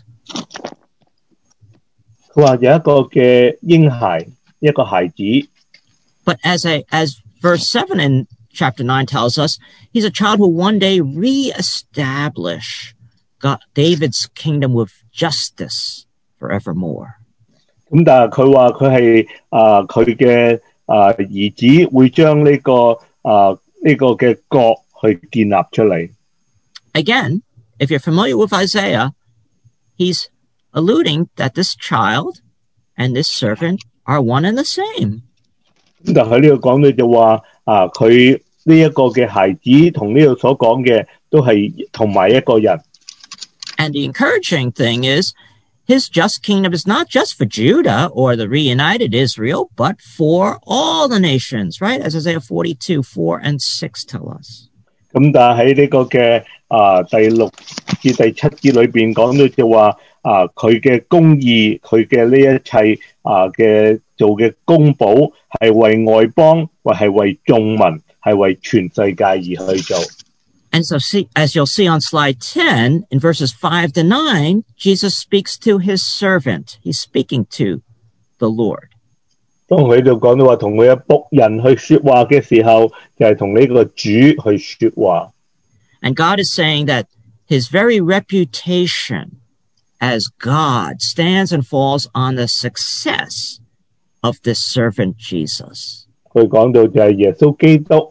佢話有一個嘅嬰孩，一個孩子。 But as verse 7 in chapter 9 tells us, he's a child who one day reestablish David's kingdom with justice forevermore. 咁但係佢話佢係佢嘅兒子會將呢個嘅國去建立出嚟。 Again, if you're familiar with Isaiah, he's alluding that this child and this servant are one and the same. 咁但係呢度講到就話佢呢一個嘅孩子同呢度所講嘅都係同埋一個人。 And the encouraging thing is, his just kingdom is not just for Judah or the reunited Israel, but for all the nations, right? As Isaiah 42, 4 and 6 tell us. 咁但係喺呢個嘅第6至第7節裏邊講到就話佢嘅公義，佢嘅呢一切嘅做嘅公補係為外邦，或係為眾民，係為全世界而去做。 And so as you'll see on slide 10, in verses 5 to 9, Jesus speaks to his servant. He's speaking to the Lord. 當佢喺度講到話同佢嘅僕人去說話嘅時候，就係同呢個主去說話。 And God is saying that his very reputation as God stands and falls on the success of this servant Jesus. 佢講到就係耶穌基督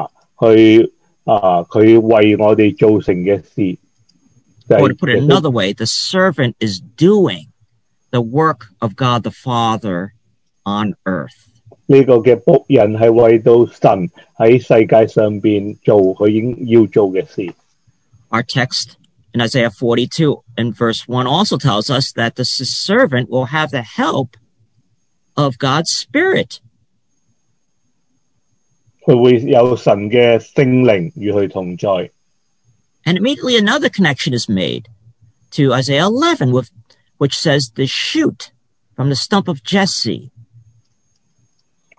佢為我哋做成嘅事。 Or to put it another way, the servant is doing the work of God the Father on earth. 呢個嘅僕人係為到神喺世界上邊做佢應要做嘅事。 Our text in Isaiah 42 and verse 1 also tells us that the servant will have the help of God's Spirit. 佢會有神嘅聖靈與佢同在。 And immediately another connection is made to Isaiah 11, which says the shoot from the stump of Jesse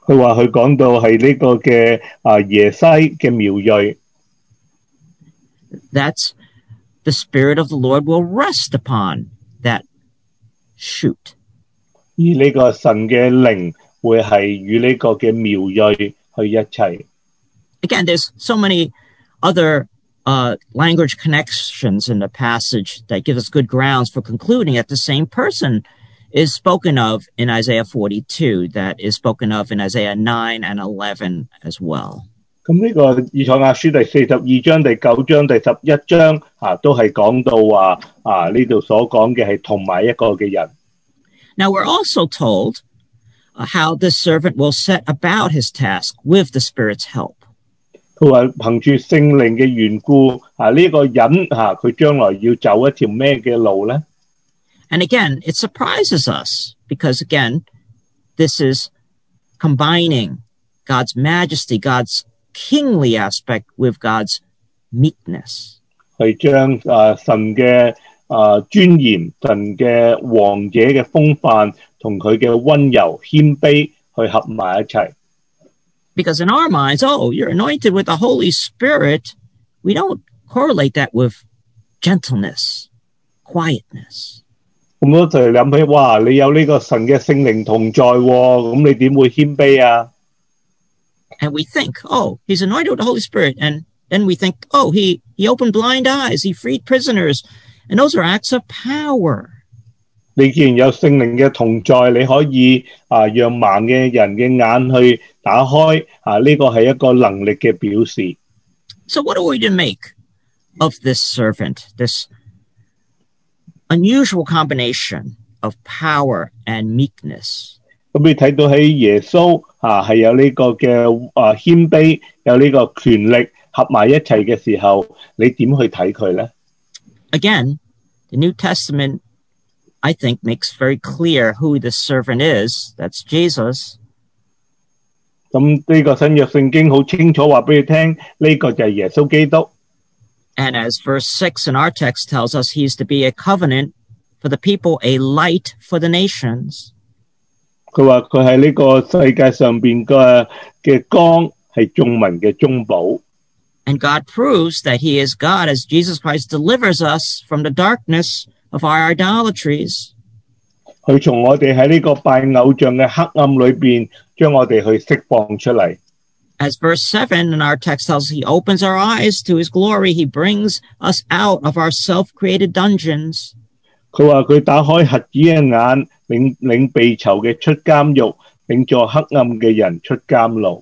佢話佢講到係呢個嘅耶西嘅苗裔。 That's the Spirit of the Lord will rest upon that shoot. 而呢個神嘅靈會係與呢個嘅苗裔去一齊。 Again, there's so many other language connections in the passage that give us good grounds for concluding that the same person is spoken of in Isaiah 42, that is spoken of in Isaiah 9 and 11 as well. 咁呢個以賽亞書第42章、第9章、第11章都係講到話呢度所講嘅係同埋一個嘅人。 Now we're also told how this servant will set about his task with the Spirit's help. 佢話憑住聖靈嘅緣故呢個人佢將來要走一條咩嘅路呢？ And again, it surprises us because again, this is combining God's majesty, God's kingly aspect with God's meekness. 係將神嘅尊嚴、神嘅王者嘅風範同佢嘅溫柔謙卑去合埋一齊。 Because in our minds, oh, you're anointed with the Holy Spirit, we don't correlate that with gentleness, quietness. 咁我就諗起，哇！你有呢個神嘅聖靈同在喎，咁你點會謙卑啊？ And we think, oh, he's anointed with the Holy Spirit. And then we think, oh, he opened blind eyes, he freed prisoners. And those are acts of power. 你既然有聖靈嘅同在，你可以讓盲嘅人嘅眼去打開，呢個係一個能力嘅表示。 So what are we to make of this servant, this unusual combination of power and meekness? 咁你睇到喺耶穌係有呢個嘅謙卑，有呢個權力合埋一齊嘅時候，你點去睇佢呢？ Again, the New Testament, I think, makes very clear who this servant is. That's Jesus. 咁呢個新約聖經好清楚話俾你聽，呢個就係耶穌基督。 And as verse 6 in our text tells us, he is to be a covenant for the people, a light for the nations. 佢話佢係呢個世界上邊嘅光，係眾民嘅中保。 And God proves that he is God as Jesus Christ delivers us from the darkness of our idolatries. 佢從我哋喺呢個拜偶像嘅黑暗裏邊，將我哋去釋放出嚟。 As verse 7 in our text tells us, he opens our eyes to his glory. He brings us out of our self-created dungeons. 佢話佢打開瞎子嘅眼，領被囚嘅出監獄，領助黑暗嘅人出監牢。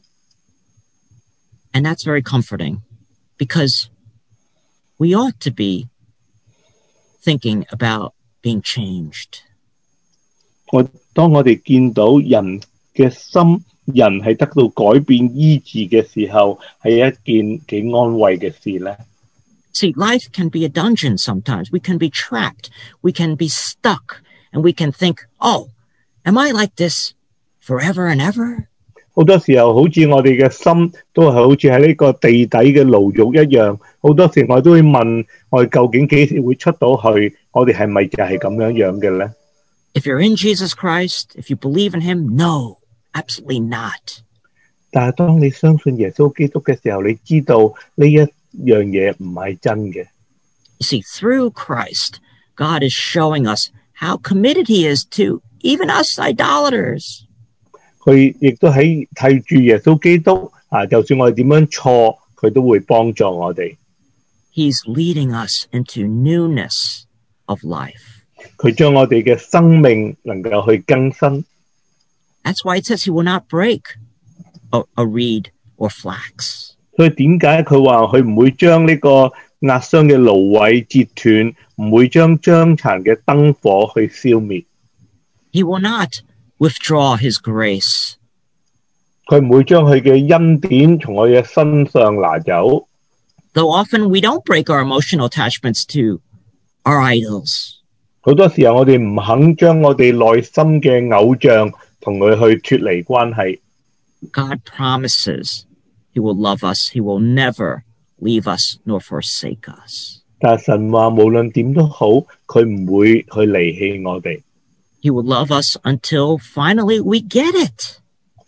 And that's very comforting because we ought to be thinking about being changed. 當我哋見到人嘅心，人係得到改變醫治嘅時候，係一件幾安慰嘅事呢。 See, life can be a dungeon sometimes. We can be trapped. We can be stuck. And we can think, oh, am I like this forever and ever? 好多時候好似我哋嘅心都係好似喺呢個地底嘅牢獄一樣，好多時我都會問我哋究竟幾時會出到去，我哋係咪就係咁樣嘅呢？ If you're in Jesus Christ, if you believe in him, no, absolutely not. 但係當你相信耶穌基督嘅時候，你知道呢一樣嘢唔係真嘅。 You see, through Christ, God is showing us how committed he is to even us idolaters. 佢亦都喺睇住耶穌基督就算我哋點樣錯，佢都會幫助我哋。 He's leading us into newness of life. 佢將我哋嘅生命能夠去更新。 That's why it says he will not break a reed or flax. 所以點解佢話佢唔會將呢個壓傷嘅蘆葦截斷，唔會將將殘嘅燈火去消滅。 He will not withdraw his grace. 佢唔會將佢嘅恩典從我嘅身上拿走。 Though often we don't break our emotional attachments to our idols. 好多時候我哋唔肯將我哋內心嘅偶像同佢去脫離關係。 God promises he will love us. He will never leave us nor forsake us. 但神話無論點都好，佢唔會去離棄我哋。 He will love us until finally we get it.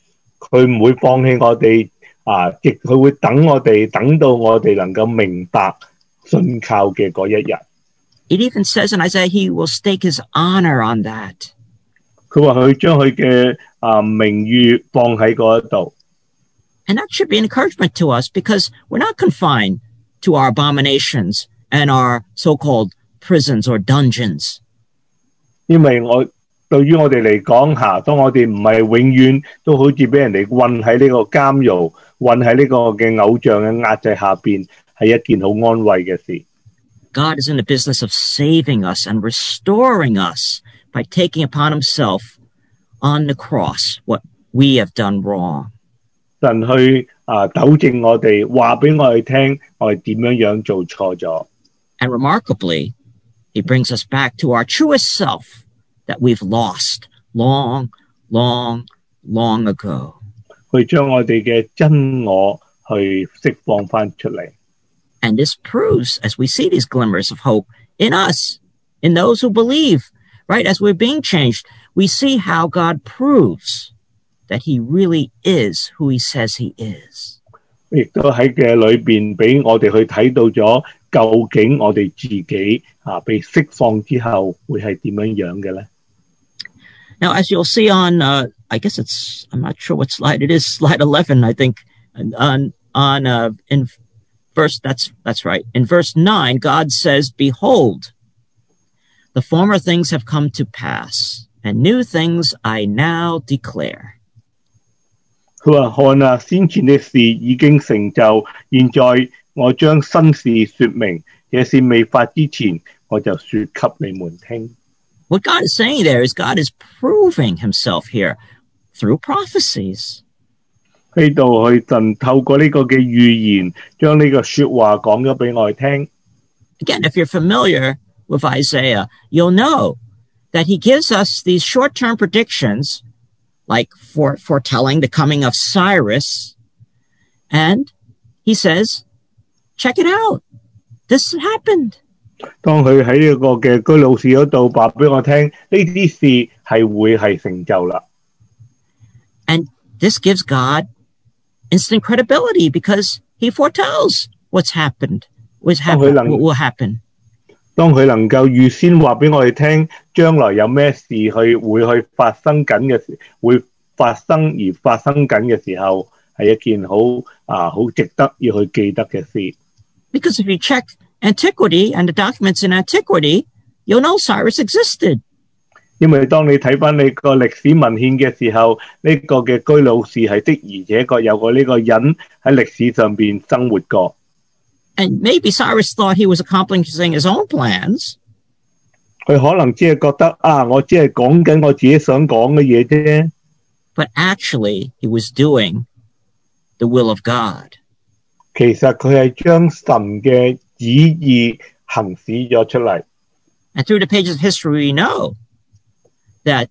佢唔會放棄我哋亦佢會等我哋，等到我哋能夠明白信靠嘅嗰一日。 It even says in Isaiah, he will stake his honor on that. 佢話佢將佢嘅名譽放喺嗰度。 And that should be an encouragement to us because we're not confined to our abominations and our so-called prisons or dungeons. 因為對於我哋嚟講當我哋唔係永遠都好似俾人哋困喺呢個監獄，困喺呢個嘅偶像嘅壓制下邊，係一件好安慰嘅事。 God is in the business of saving us and restoring us by taking upon himself on the cross what we have done wrong. 神去糾正我哋，話俾我哋聽，我哋點樣做錯咗。 And remarkably, he brings us back to our truest self that we've lost long, long, long ago. 去將我哋嘅真我去釋放翻出嚟。 And this proves, as we see these glimmers of hope in us, in those who believe, right? As we're being changed, we see how God proves that he really is who he says he is. 亦都喺嘅裏邊俾我哋去睇到咗，究竟我哋自己被釋放之後會係點樣嘅咧？ Now, as you'll see on, I guess I'm not sure what slide it is, slide 11, I think, in verse, that's right. In verse 9, God says, "Behold, the former things have come to pass, and new things I now declare." 佢話看先前的事已經成就，現在我將新事說明，這事未發之前，我就說給你們聽。 What God is saying there is God is proving himself here through prophecies. 呢度去神透過呢個嘅預言，將呢個說話講咗俾我哋聽。 Again, if you're familiar with Isaiah, you'll know that he gives us these short-term predictions, like foretelling the coming of Cyrus, and he says, check it out. This happened. 當佢喺呢個嘅居魯士嗰度話俾我聽，呢啲事係會係成就啦。 And this gives God instant credibility because he foretells what's happened, will happen. 當佢能夠預先話俾我哋聽，將來有咩事會去發生緊嘅時，會發生而發生緊嘅時候，係一件好值得要去記得嘅事。 Because if you check antiquity and the documents in antiquity, you'll know Cyrus existed. 因為當你睇翻你個歷史文獻嘅時候，呢個嘅居魯士係的而且確有過呢個人喺歷史上邊生活過。 And maybe Cyrus thought he was accomplishing his own plans. 佢可能只係覺得我只係講緊我自己想講嘅嘢啫。 But actually, he was doing the will of God. 其實佢係將神嘅旨意行使咗出嚟。 And through the pages of history, we know that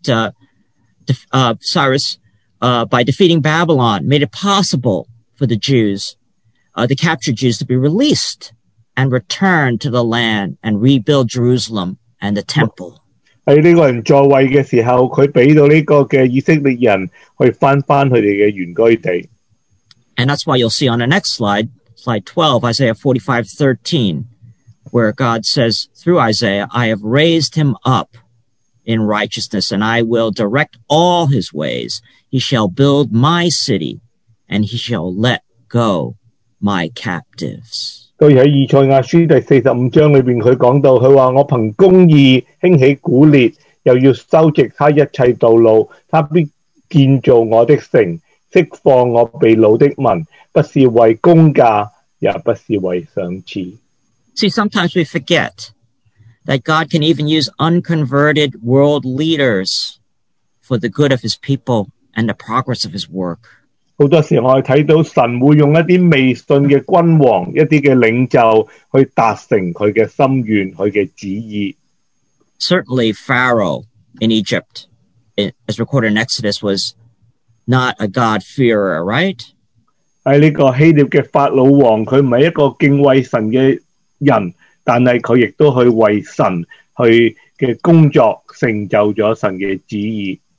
Cyrus, by defeating Babylon, made it possible for the Jews, the captured Jews, to be released and return to the land and rebuild Jerusalem and the temple. 喺呢個人在位嘅時候，佢俾到呢個嘅以色列人去翻佢哋嘅原居地。 And that's why you'll see on the next slide, slide 12, Isaiah 45:13, where God says through Isaiah, "I have raised him up in righteousness, and I will direct all his ways. He shall build my city, and he shall let go my captives." 所以喺以賽亞書第45章裏邊，佢講到，佢話我憑公義興起古列，又要修直他一切道路，他必建造我的城，釋放我被擄的民，不是為公價，也不是為賞賜。 See, sometimes we forget that God can even use unconverted world leaders for the good of his people and the progress of his work. 好多時我哋睇到神會用一啲未信嘅君王、一啲嘅領袖去達成佢嘅心願、佢嘅旨意。 Certainly, Pharaoh in Egypt, as recorded in Exodus, was not a God-fearer, right? 喺呢個希臘嘅法老王，佢唔係一個敬畏神嘅人，但係佢亦都去為神去嘅工作成就咗神嘅旨意。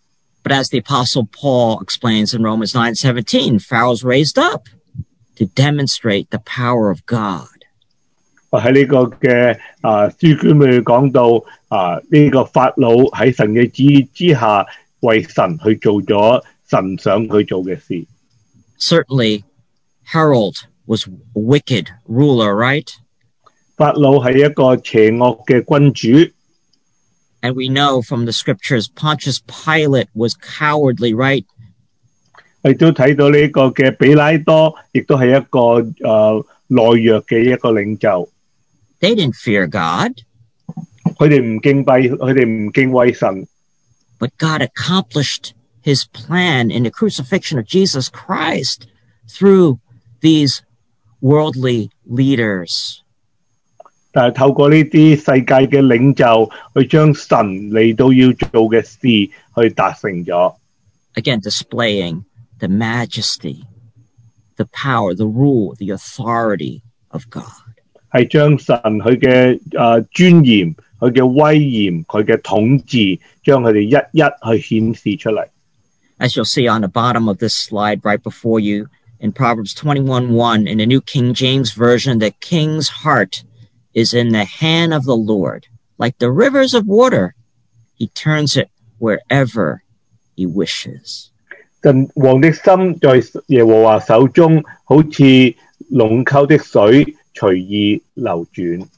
But as the Apostle Paul explains in Romans 9:17, Pharaoh's raised up to demonstrate the power of God. 我喺呢個嘅書卷裏講到呢個法老喺神嘅旨意之下，為神去做咗神想佢做嘅事。 Certainly, Herod was a wicked ruler, right? 法老係一個邪惡嘅君主。 And we know from the scriptures, Pontius Pilate was cowardly, right? 我亦都睇到呢個嘅比拉多，亦都係一個懦弱嘅一個領袖。 They didn't fear God. 佢哋唔敬畏神。 But God accomplished his plan in the crucifixion of Jesus Christ through these worldly leaders. 但係透過呢啲世界嘅領袖，去將神嚟到要做嘅事去達成咗。 Again, displaying the majesty, the power, the rule, the authority of God. 係將神佢嘅尊嚴、佢嘅威嚴、佢嘅統治，將佢哋一一去顯示出嚟。 As you'll see on the bottom of this slide right before you, in Proverbs 21:1, in the New King James Version, the king's heart is in the hand of the Lord. Like the rivers of water, he turns it wherever he wishes. 王的心在耶和華手中，好似隴溝的水，隨意流轉。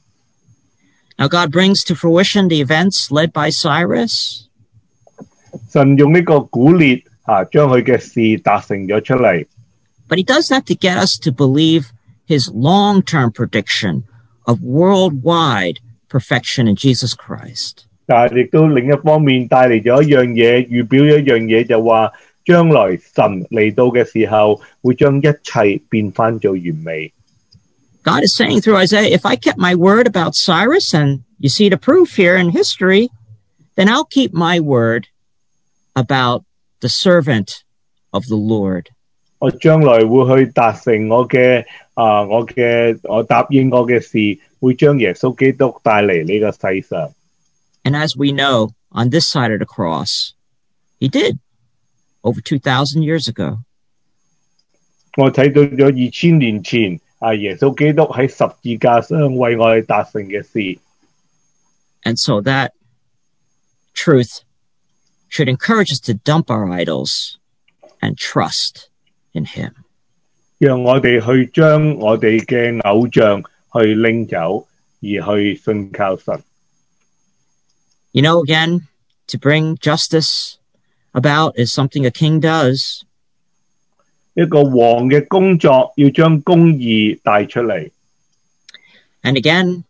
Now God brings to fruition the events led by Cyrus. 神用呢個古列將佢嘅事達成咗出嚟。 But he does that to get us to believe his long-term prediction of worldwide perfection in Jesus Christ. 但係亦都另一方面帶嚟咗一樣嘢，預表一樣嘢，就話將來神嚟到嘅時候，會將一切變返做完美。 God is saying through Isaiah, if I kept my word about Cyrus, and you see the proof here in history, then I'll keep my word about the servant of the Lord. 我將來會去達成我答應我嘅事，會將耶穌基督帶嚟呢個世上。 And as we know, on this side of the cross, he did, over 2,000 years ago. 我睇到咗2000年前耶穌基督喺十字架上為我哋達成嘅事。 And so that truth should encourage us to dump our idols and trust in him. 讓我哋去將我哋嘅偶像去拎走，而去信靠神。 You know, again, to bring justice about is something a king does. 一個王嘅工作要將公義帶出嚟。 And again,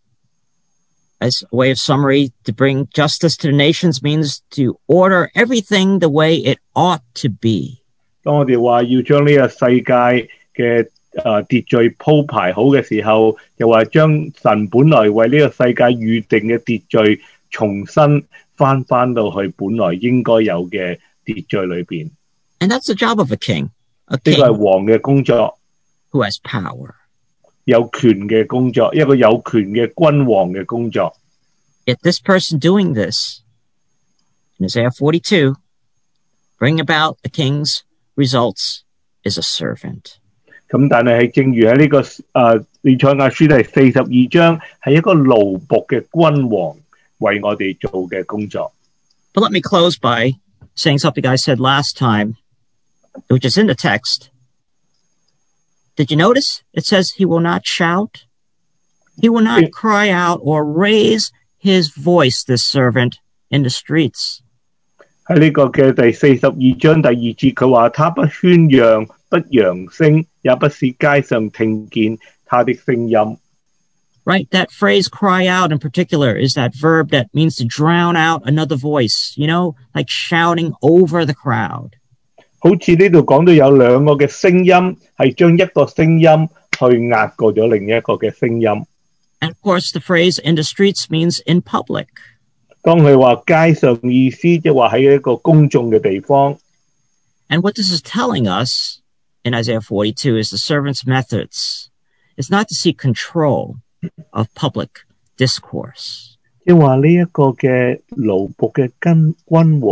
as a way of summary, to bring justice to the nations means to order everything the way it ought to be. 當我哋話要將呢個世界嘅秩序鋪排好嘅時候，又話將神本來為呢個世界預定嘅秩序重新翻到去本來應該有嘅秩序裏邊。 And that's the job of a king. A 呢個 king 係王嘅工作， who has power. 有權嘅工作，一個有權嘅君王嘅工作。 Yet this person doing this, in Isaiah 42, bring about the king's results is a servant. 咁但係正如喺呢個以賽亞書第42章，係一個奴僕嘅君王為我哋做嘅工作。 But let me close by saying something I said last time, which is in the text. Did you notice? It says he will not shout. He will not cry out or raise his voice, this servant, in the streets. 喺呢個嘅第42章第2節，佢話他不喧嚷，不揚聲，也不使街上聽見他的聲音。 Right, that phrase cry out in particular is that verb that means to drown out another voice, you know, like shouting over the crowd. 好似呢度講到有兩個嘅聲音，係將一個聲音去壓過咗另一個嘅聲音。 And of course, the phrase in the streets means in public. 當佢話街上意思，即係話喺一個公眾嘅地方。 And what this is telling us in Isaiah 42 is the servant's methods. It's not to seek control of public discourse. 即係話呢一個嘅奴僕嘅君王，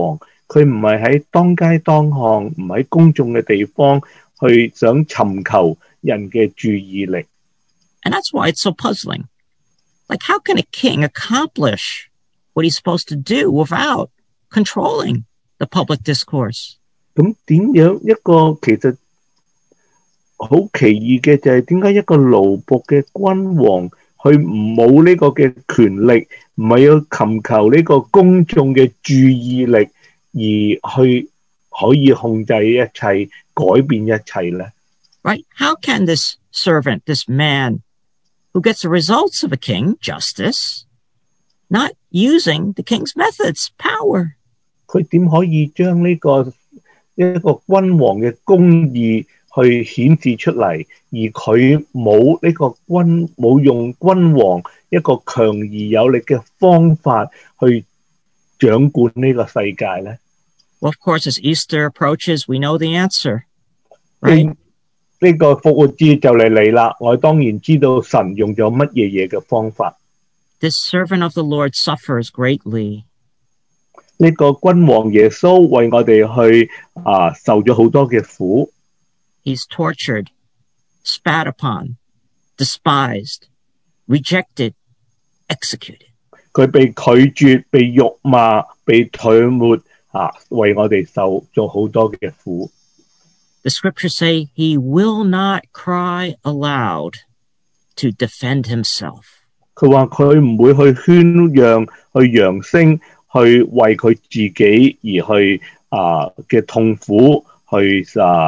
佢唔係喺當街當巷，唔喺公眾嘅地方去想尋求人嘅注意力。 And that's why it's so puzzling. Like, how can a king accomplish what he's supposed to do without controlling the public discourse? 咁點樣一個其實好奇異嘅就係點解一個奴僕嘅君王佢冇呢個嘅權力，唔係要尋求呢個公眾嘅注意力，而去可以控制一切、改變一切呢？ Right? How can this servant, this man who gets the results of a king, justice, not using the king's methods, power? 佢點可以將呢個一個君王嘅公義去顯示出嚟，而佢冇用君王一個強而有力嘅方法去掌管呢個世界呢？ Well, of course, as Easter approaches, we know the answer. Right? 呢個復活節就嚟啦，我當然知道神用咗乜嘢嘅方法。 This servant of the Lord suffers greatly. 呢個君王耶穌為我哋去受咗好多嘅苦。 He's tortured, spat upon, despised, rejected, executed. 佢被拒絕、被辱罵、被唾沫為我哋受咗好多嘅苦。 The scriptures say he will not cry aloud to defend himself. 佢話佢唔會去喧嚷、去揚聲、去為佢自己而去嘅痛苦去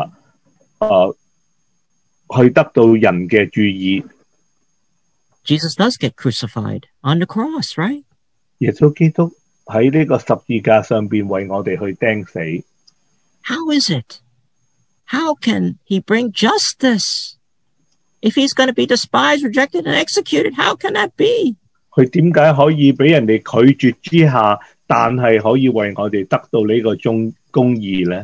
得到人嘅注意。 Jesus does get crucified on the cross, right? 耶穌基督喺呢個十字架上邊為我哋去釘死。 How is it? How can he bring justice? If he's going to be despised, rejected, and executed, how can that be? 佢點解可以俾人哋拒絕之下，但係可以為我哋得到呢個公義呢？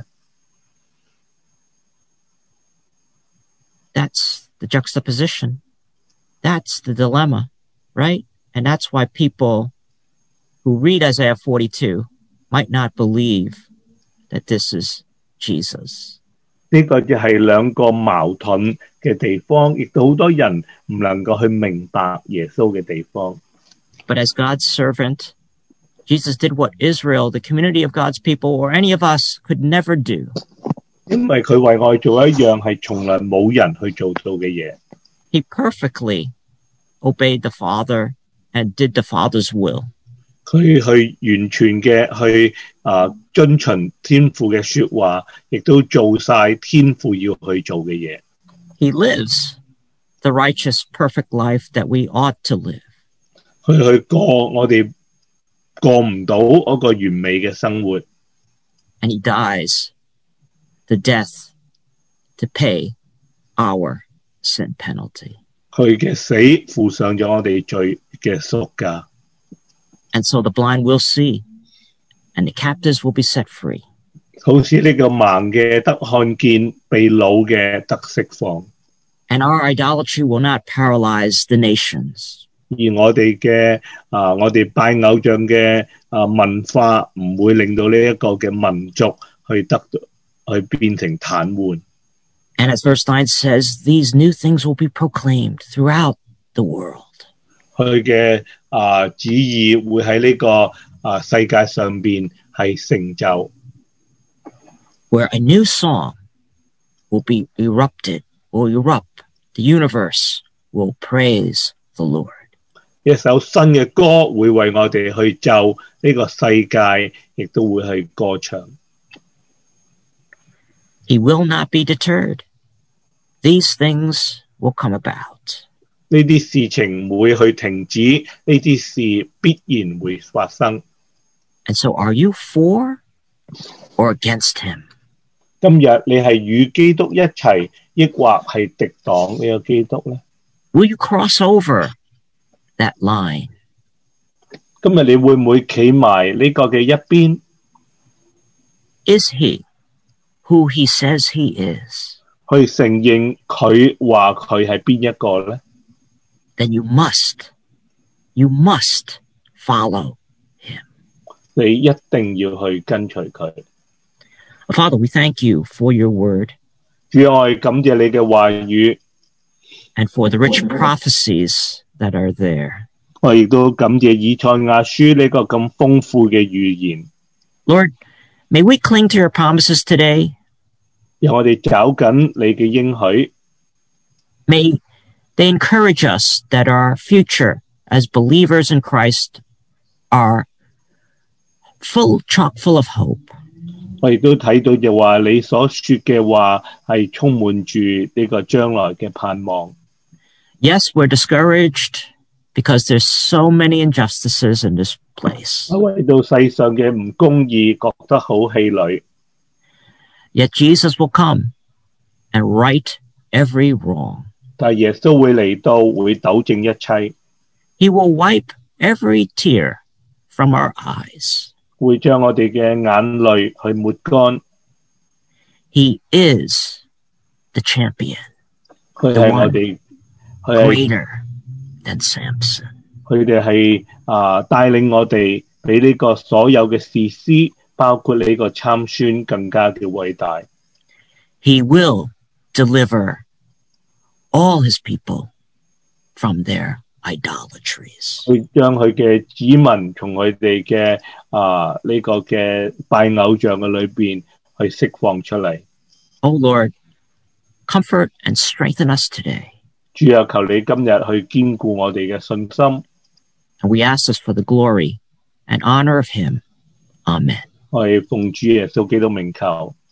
That's the juxtaposition. That's the dilemma, right? And that's why people who read Isaiah 42 might not believe that this is Jesus. 呢個就係兩個矛盾嘅地方，亦都好多人唔能夠去明白耶穌嘅地方。 But as God's servant, Jesus did what Israel, the community of God's people, or any of us could never do. 因為佢為我哋做一樣係從來冇人去做到嘅嘢。 He perfectly obeyed the Father and did the Father's will. 佢去完全嘅去遵循天父嘅說話，亦都做晒天父要去做嘅嘢。 He lives the righteous, perfect life that we ought to live. 佢去過我哋過唔到嗰個完美嘅生活。 And he dies the death to pay our sin penalty. 佢嘅死付上咗我哋罪嘅贖價。 And so the blind will see, and the captives will be set free. 好似呢個盲嘅得看見，被擄嘅得釋放。 And our idolatry will not paralyze the nations. 而我哋拜偶像嘅文化唔會令到呢一個嘅民族去變成癱瘓。 And as verse 9 says, these new things will be proclaimed throughout the world. 佢嘅旨意會喺呢個世界上邊係成就。 Where a new song will be erupted, will erupt, the universe will praise the Lord. 一首新嘅歌會為我哋去奏，呢個世界亦都會去歌唱。 He will not be deterred. These things will come about. 呢啲事情唔會去停止，呢啲事必然會發生。 And so are you for or against him? 今日你係與基督一齊，抑或係敵擋呢個基督呢？ Will you cross over that line? 今日你會唔會企埋呢個嘅一邊？ Is he who he says he is? 去承認佢話佢係邊一個呢？ Then you must follow him. 你一定要去跟隨佢。 Father, we thank you for your word. 主，我哋感謝你嘅話語 and for the rich prophecies that are there. 我亦都感謝以賽亞書呢個咁豐富嘅預言。 Lord, may we cling to your promises today. 讓我哋找緊你嘅應許。 May they encourage us that our future as believers in Christ are chock full of hope. 我亦都睇到就話你所說嘅話係充滿住呢個將來嘅盼望。 Yes, we're discouraged because there's so many injustices in this place. 為到世上嘅唔公義覺得好氣餒。 Yet Jesus will come and right every wrong. 但耶穌會嚟到，會糾正一切。 He will wipe every tear from our eyes. 會將我哋嘅眼淚去抹乾。 He is the champion. 佢係我哋 greater than Samson. 佢哋係帶領我哋比呢個所有嘅士師，包括呢個參孫更加嘅偉大。 He will deliver all his people from their idolatries. 會將佢嘅子民從佢哋嘅呢個嘅拜偶像嘅裏邊去釋放出嚟。 Oh Lord, comfort and strengthen us today. 主啊，求你今日去堅固我哋嘅信心。 And we ask this for the glory and honor of him. Amen. 我哋奉主耶穌基督名求。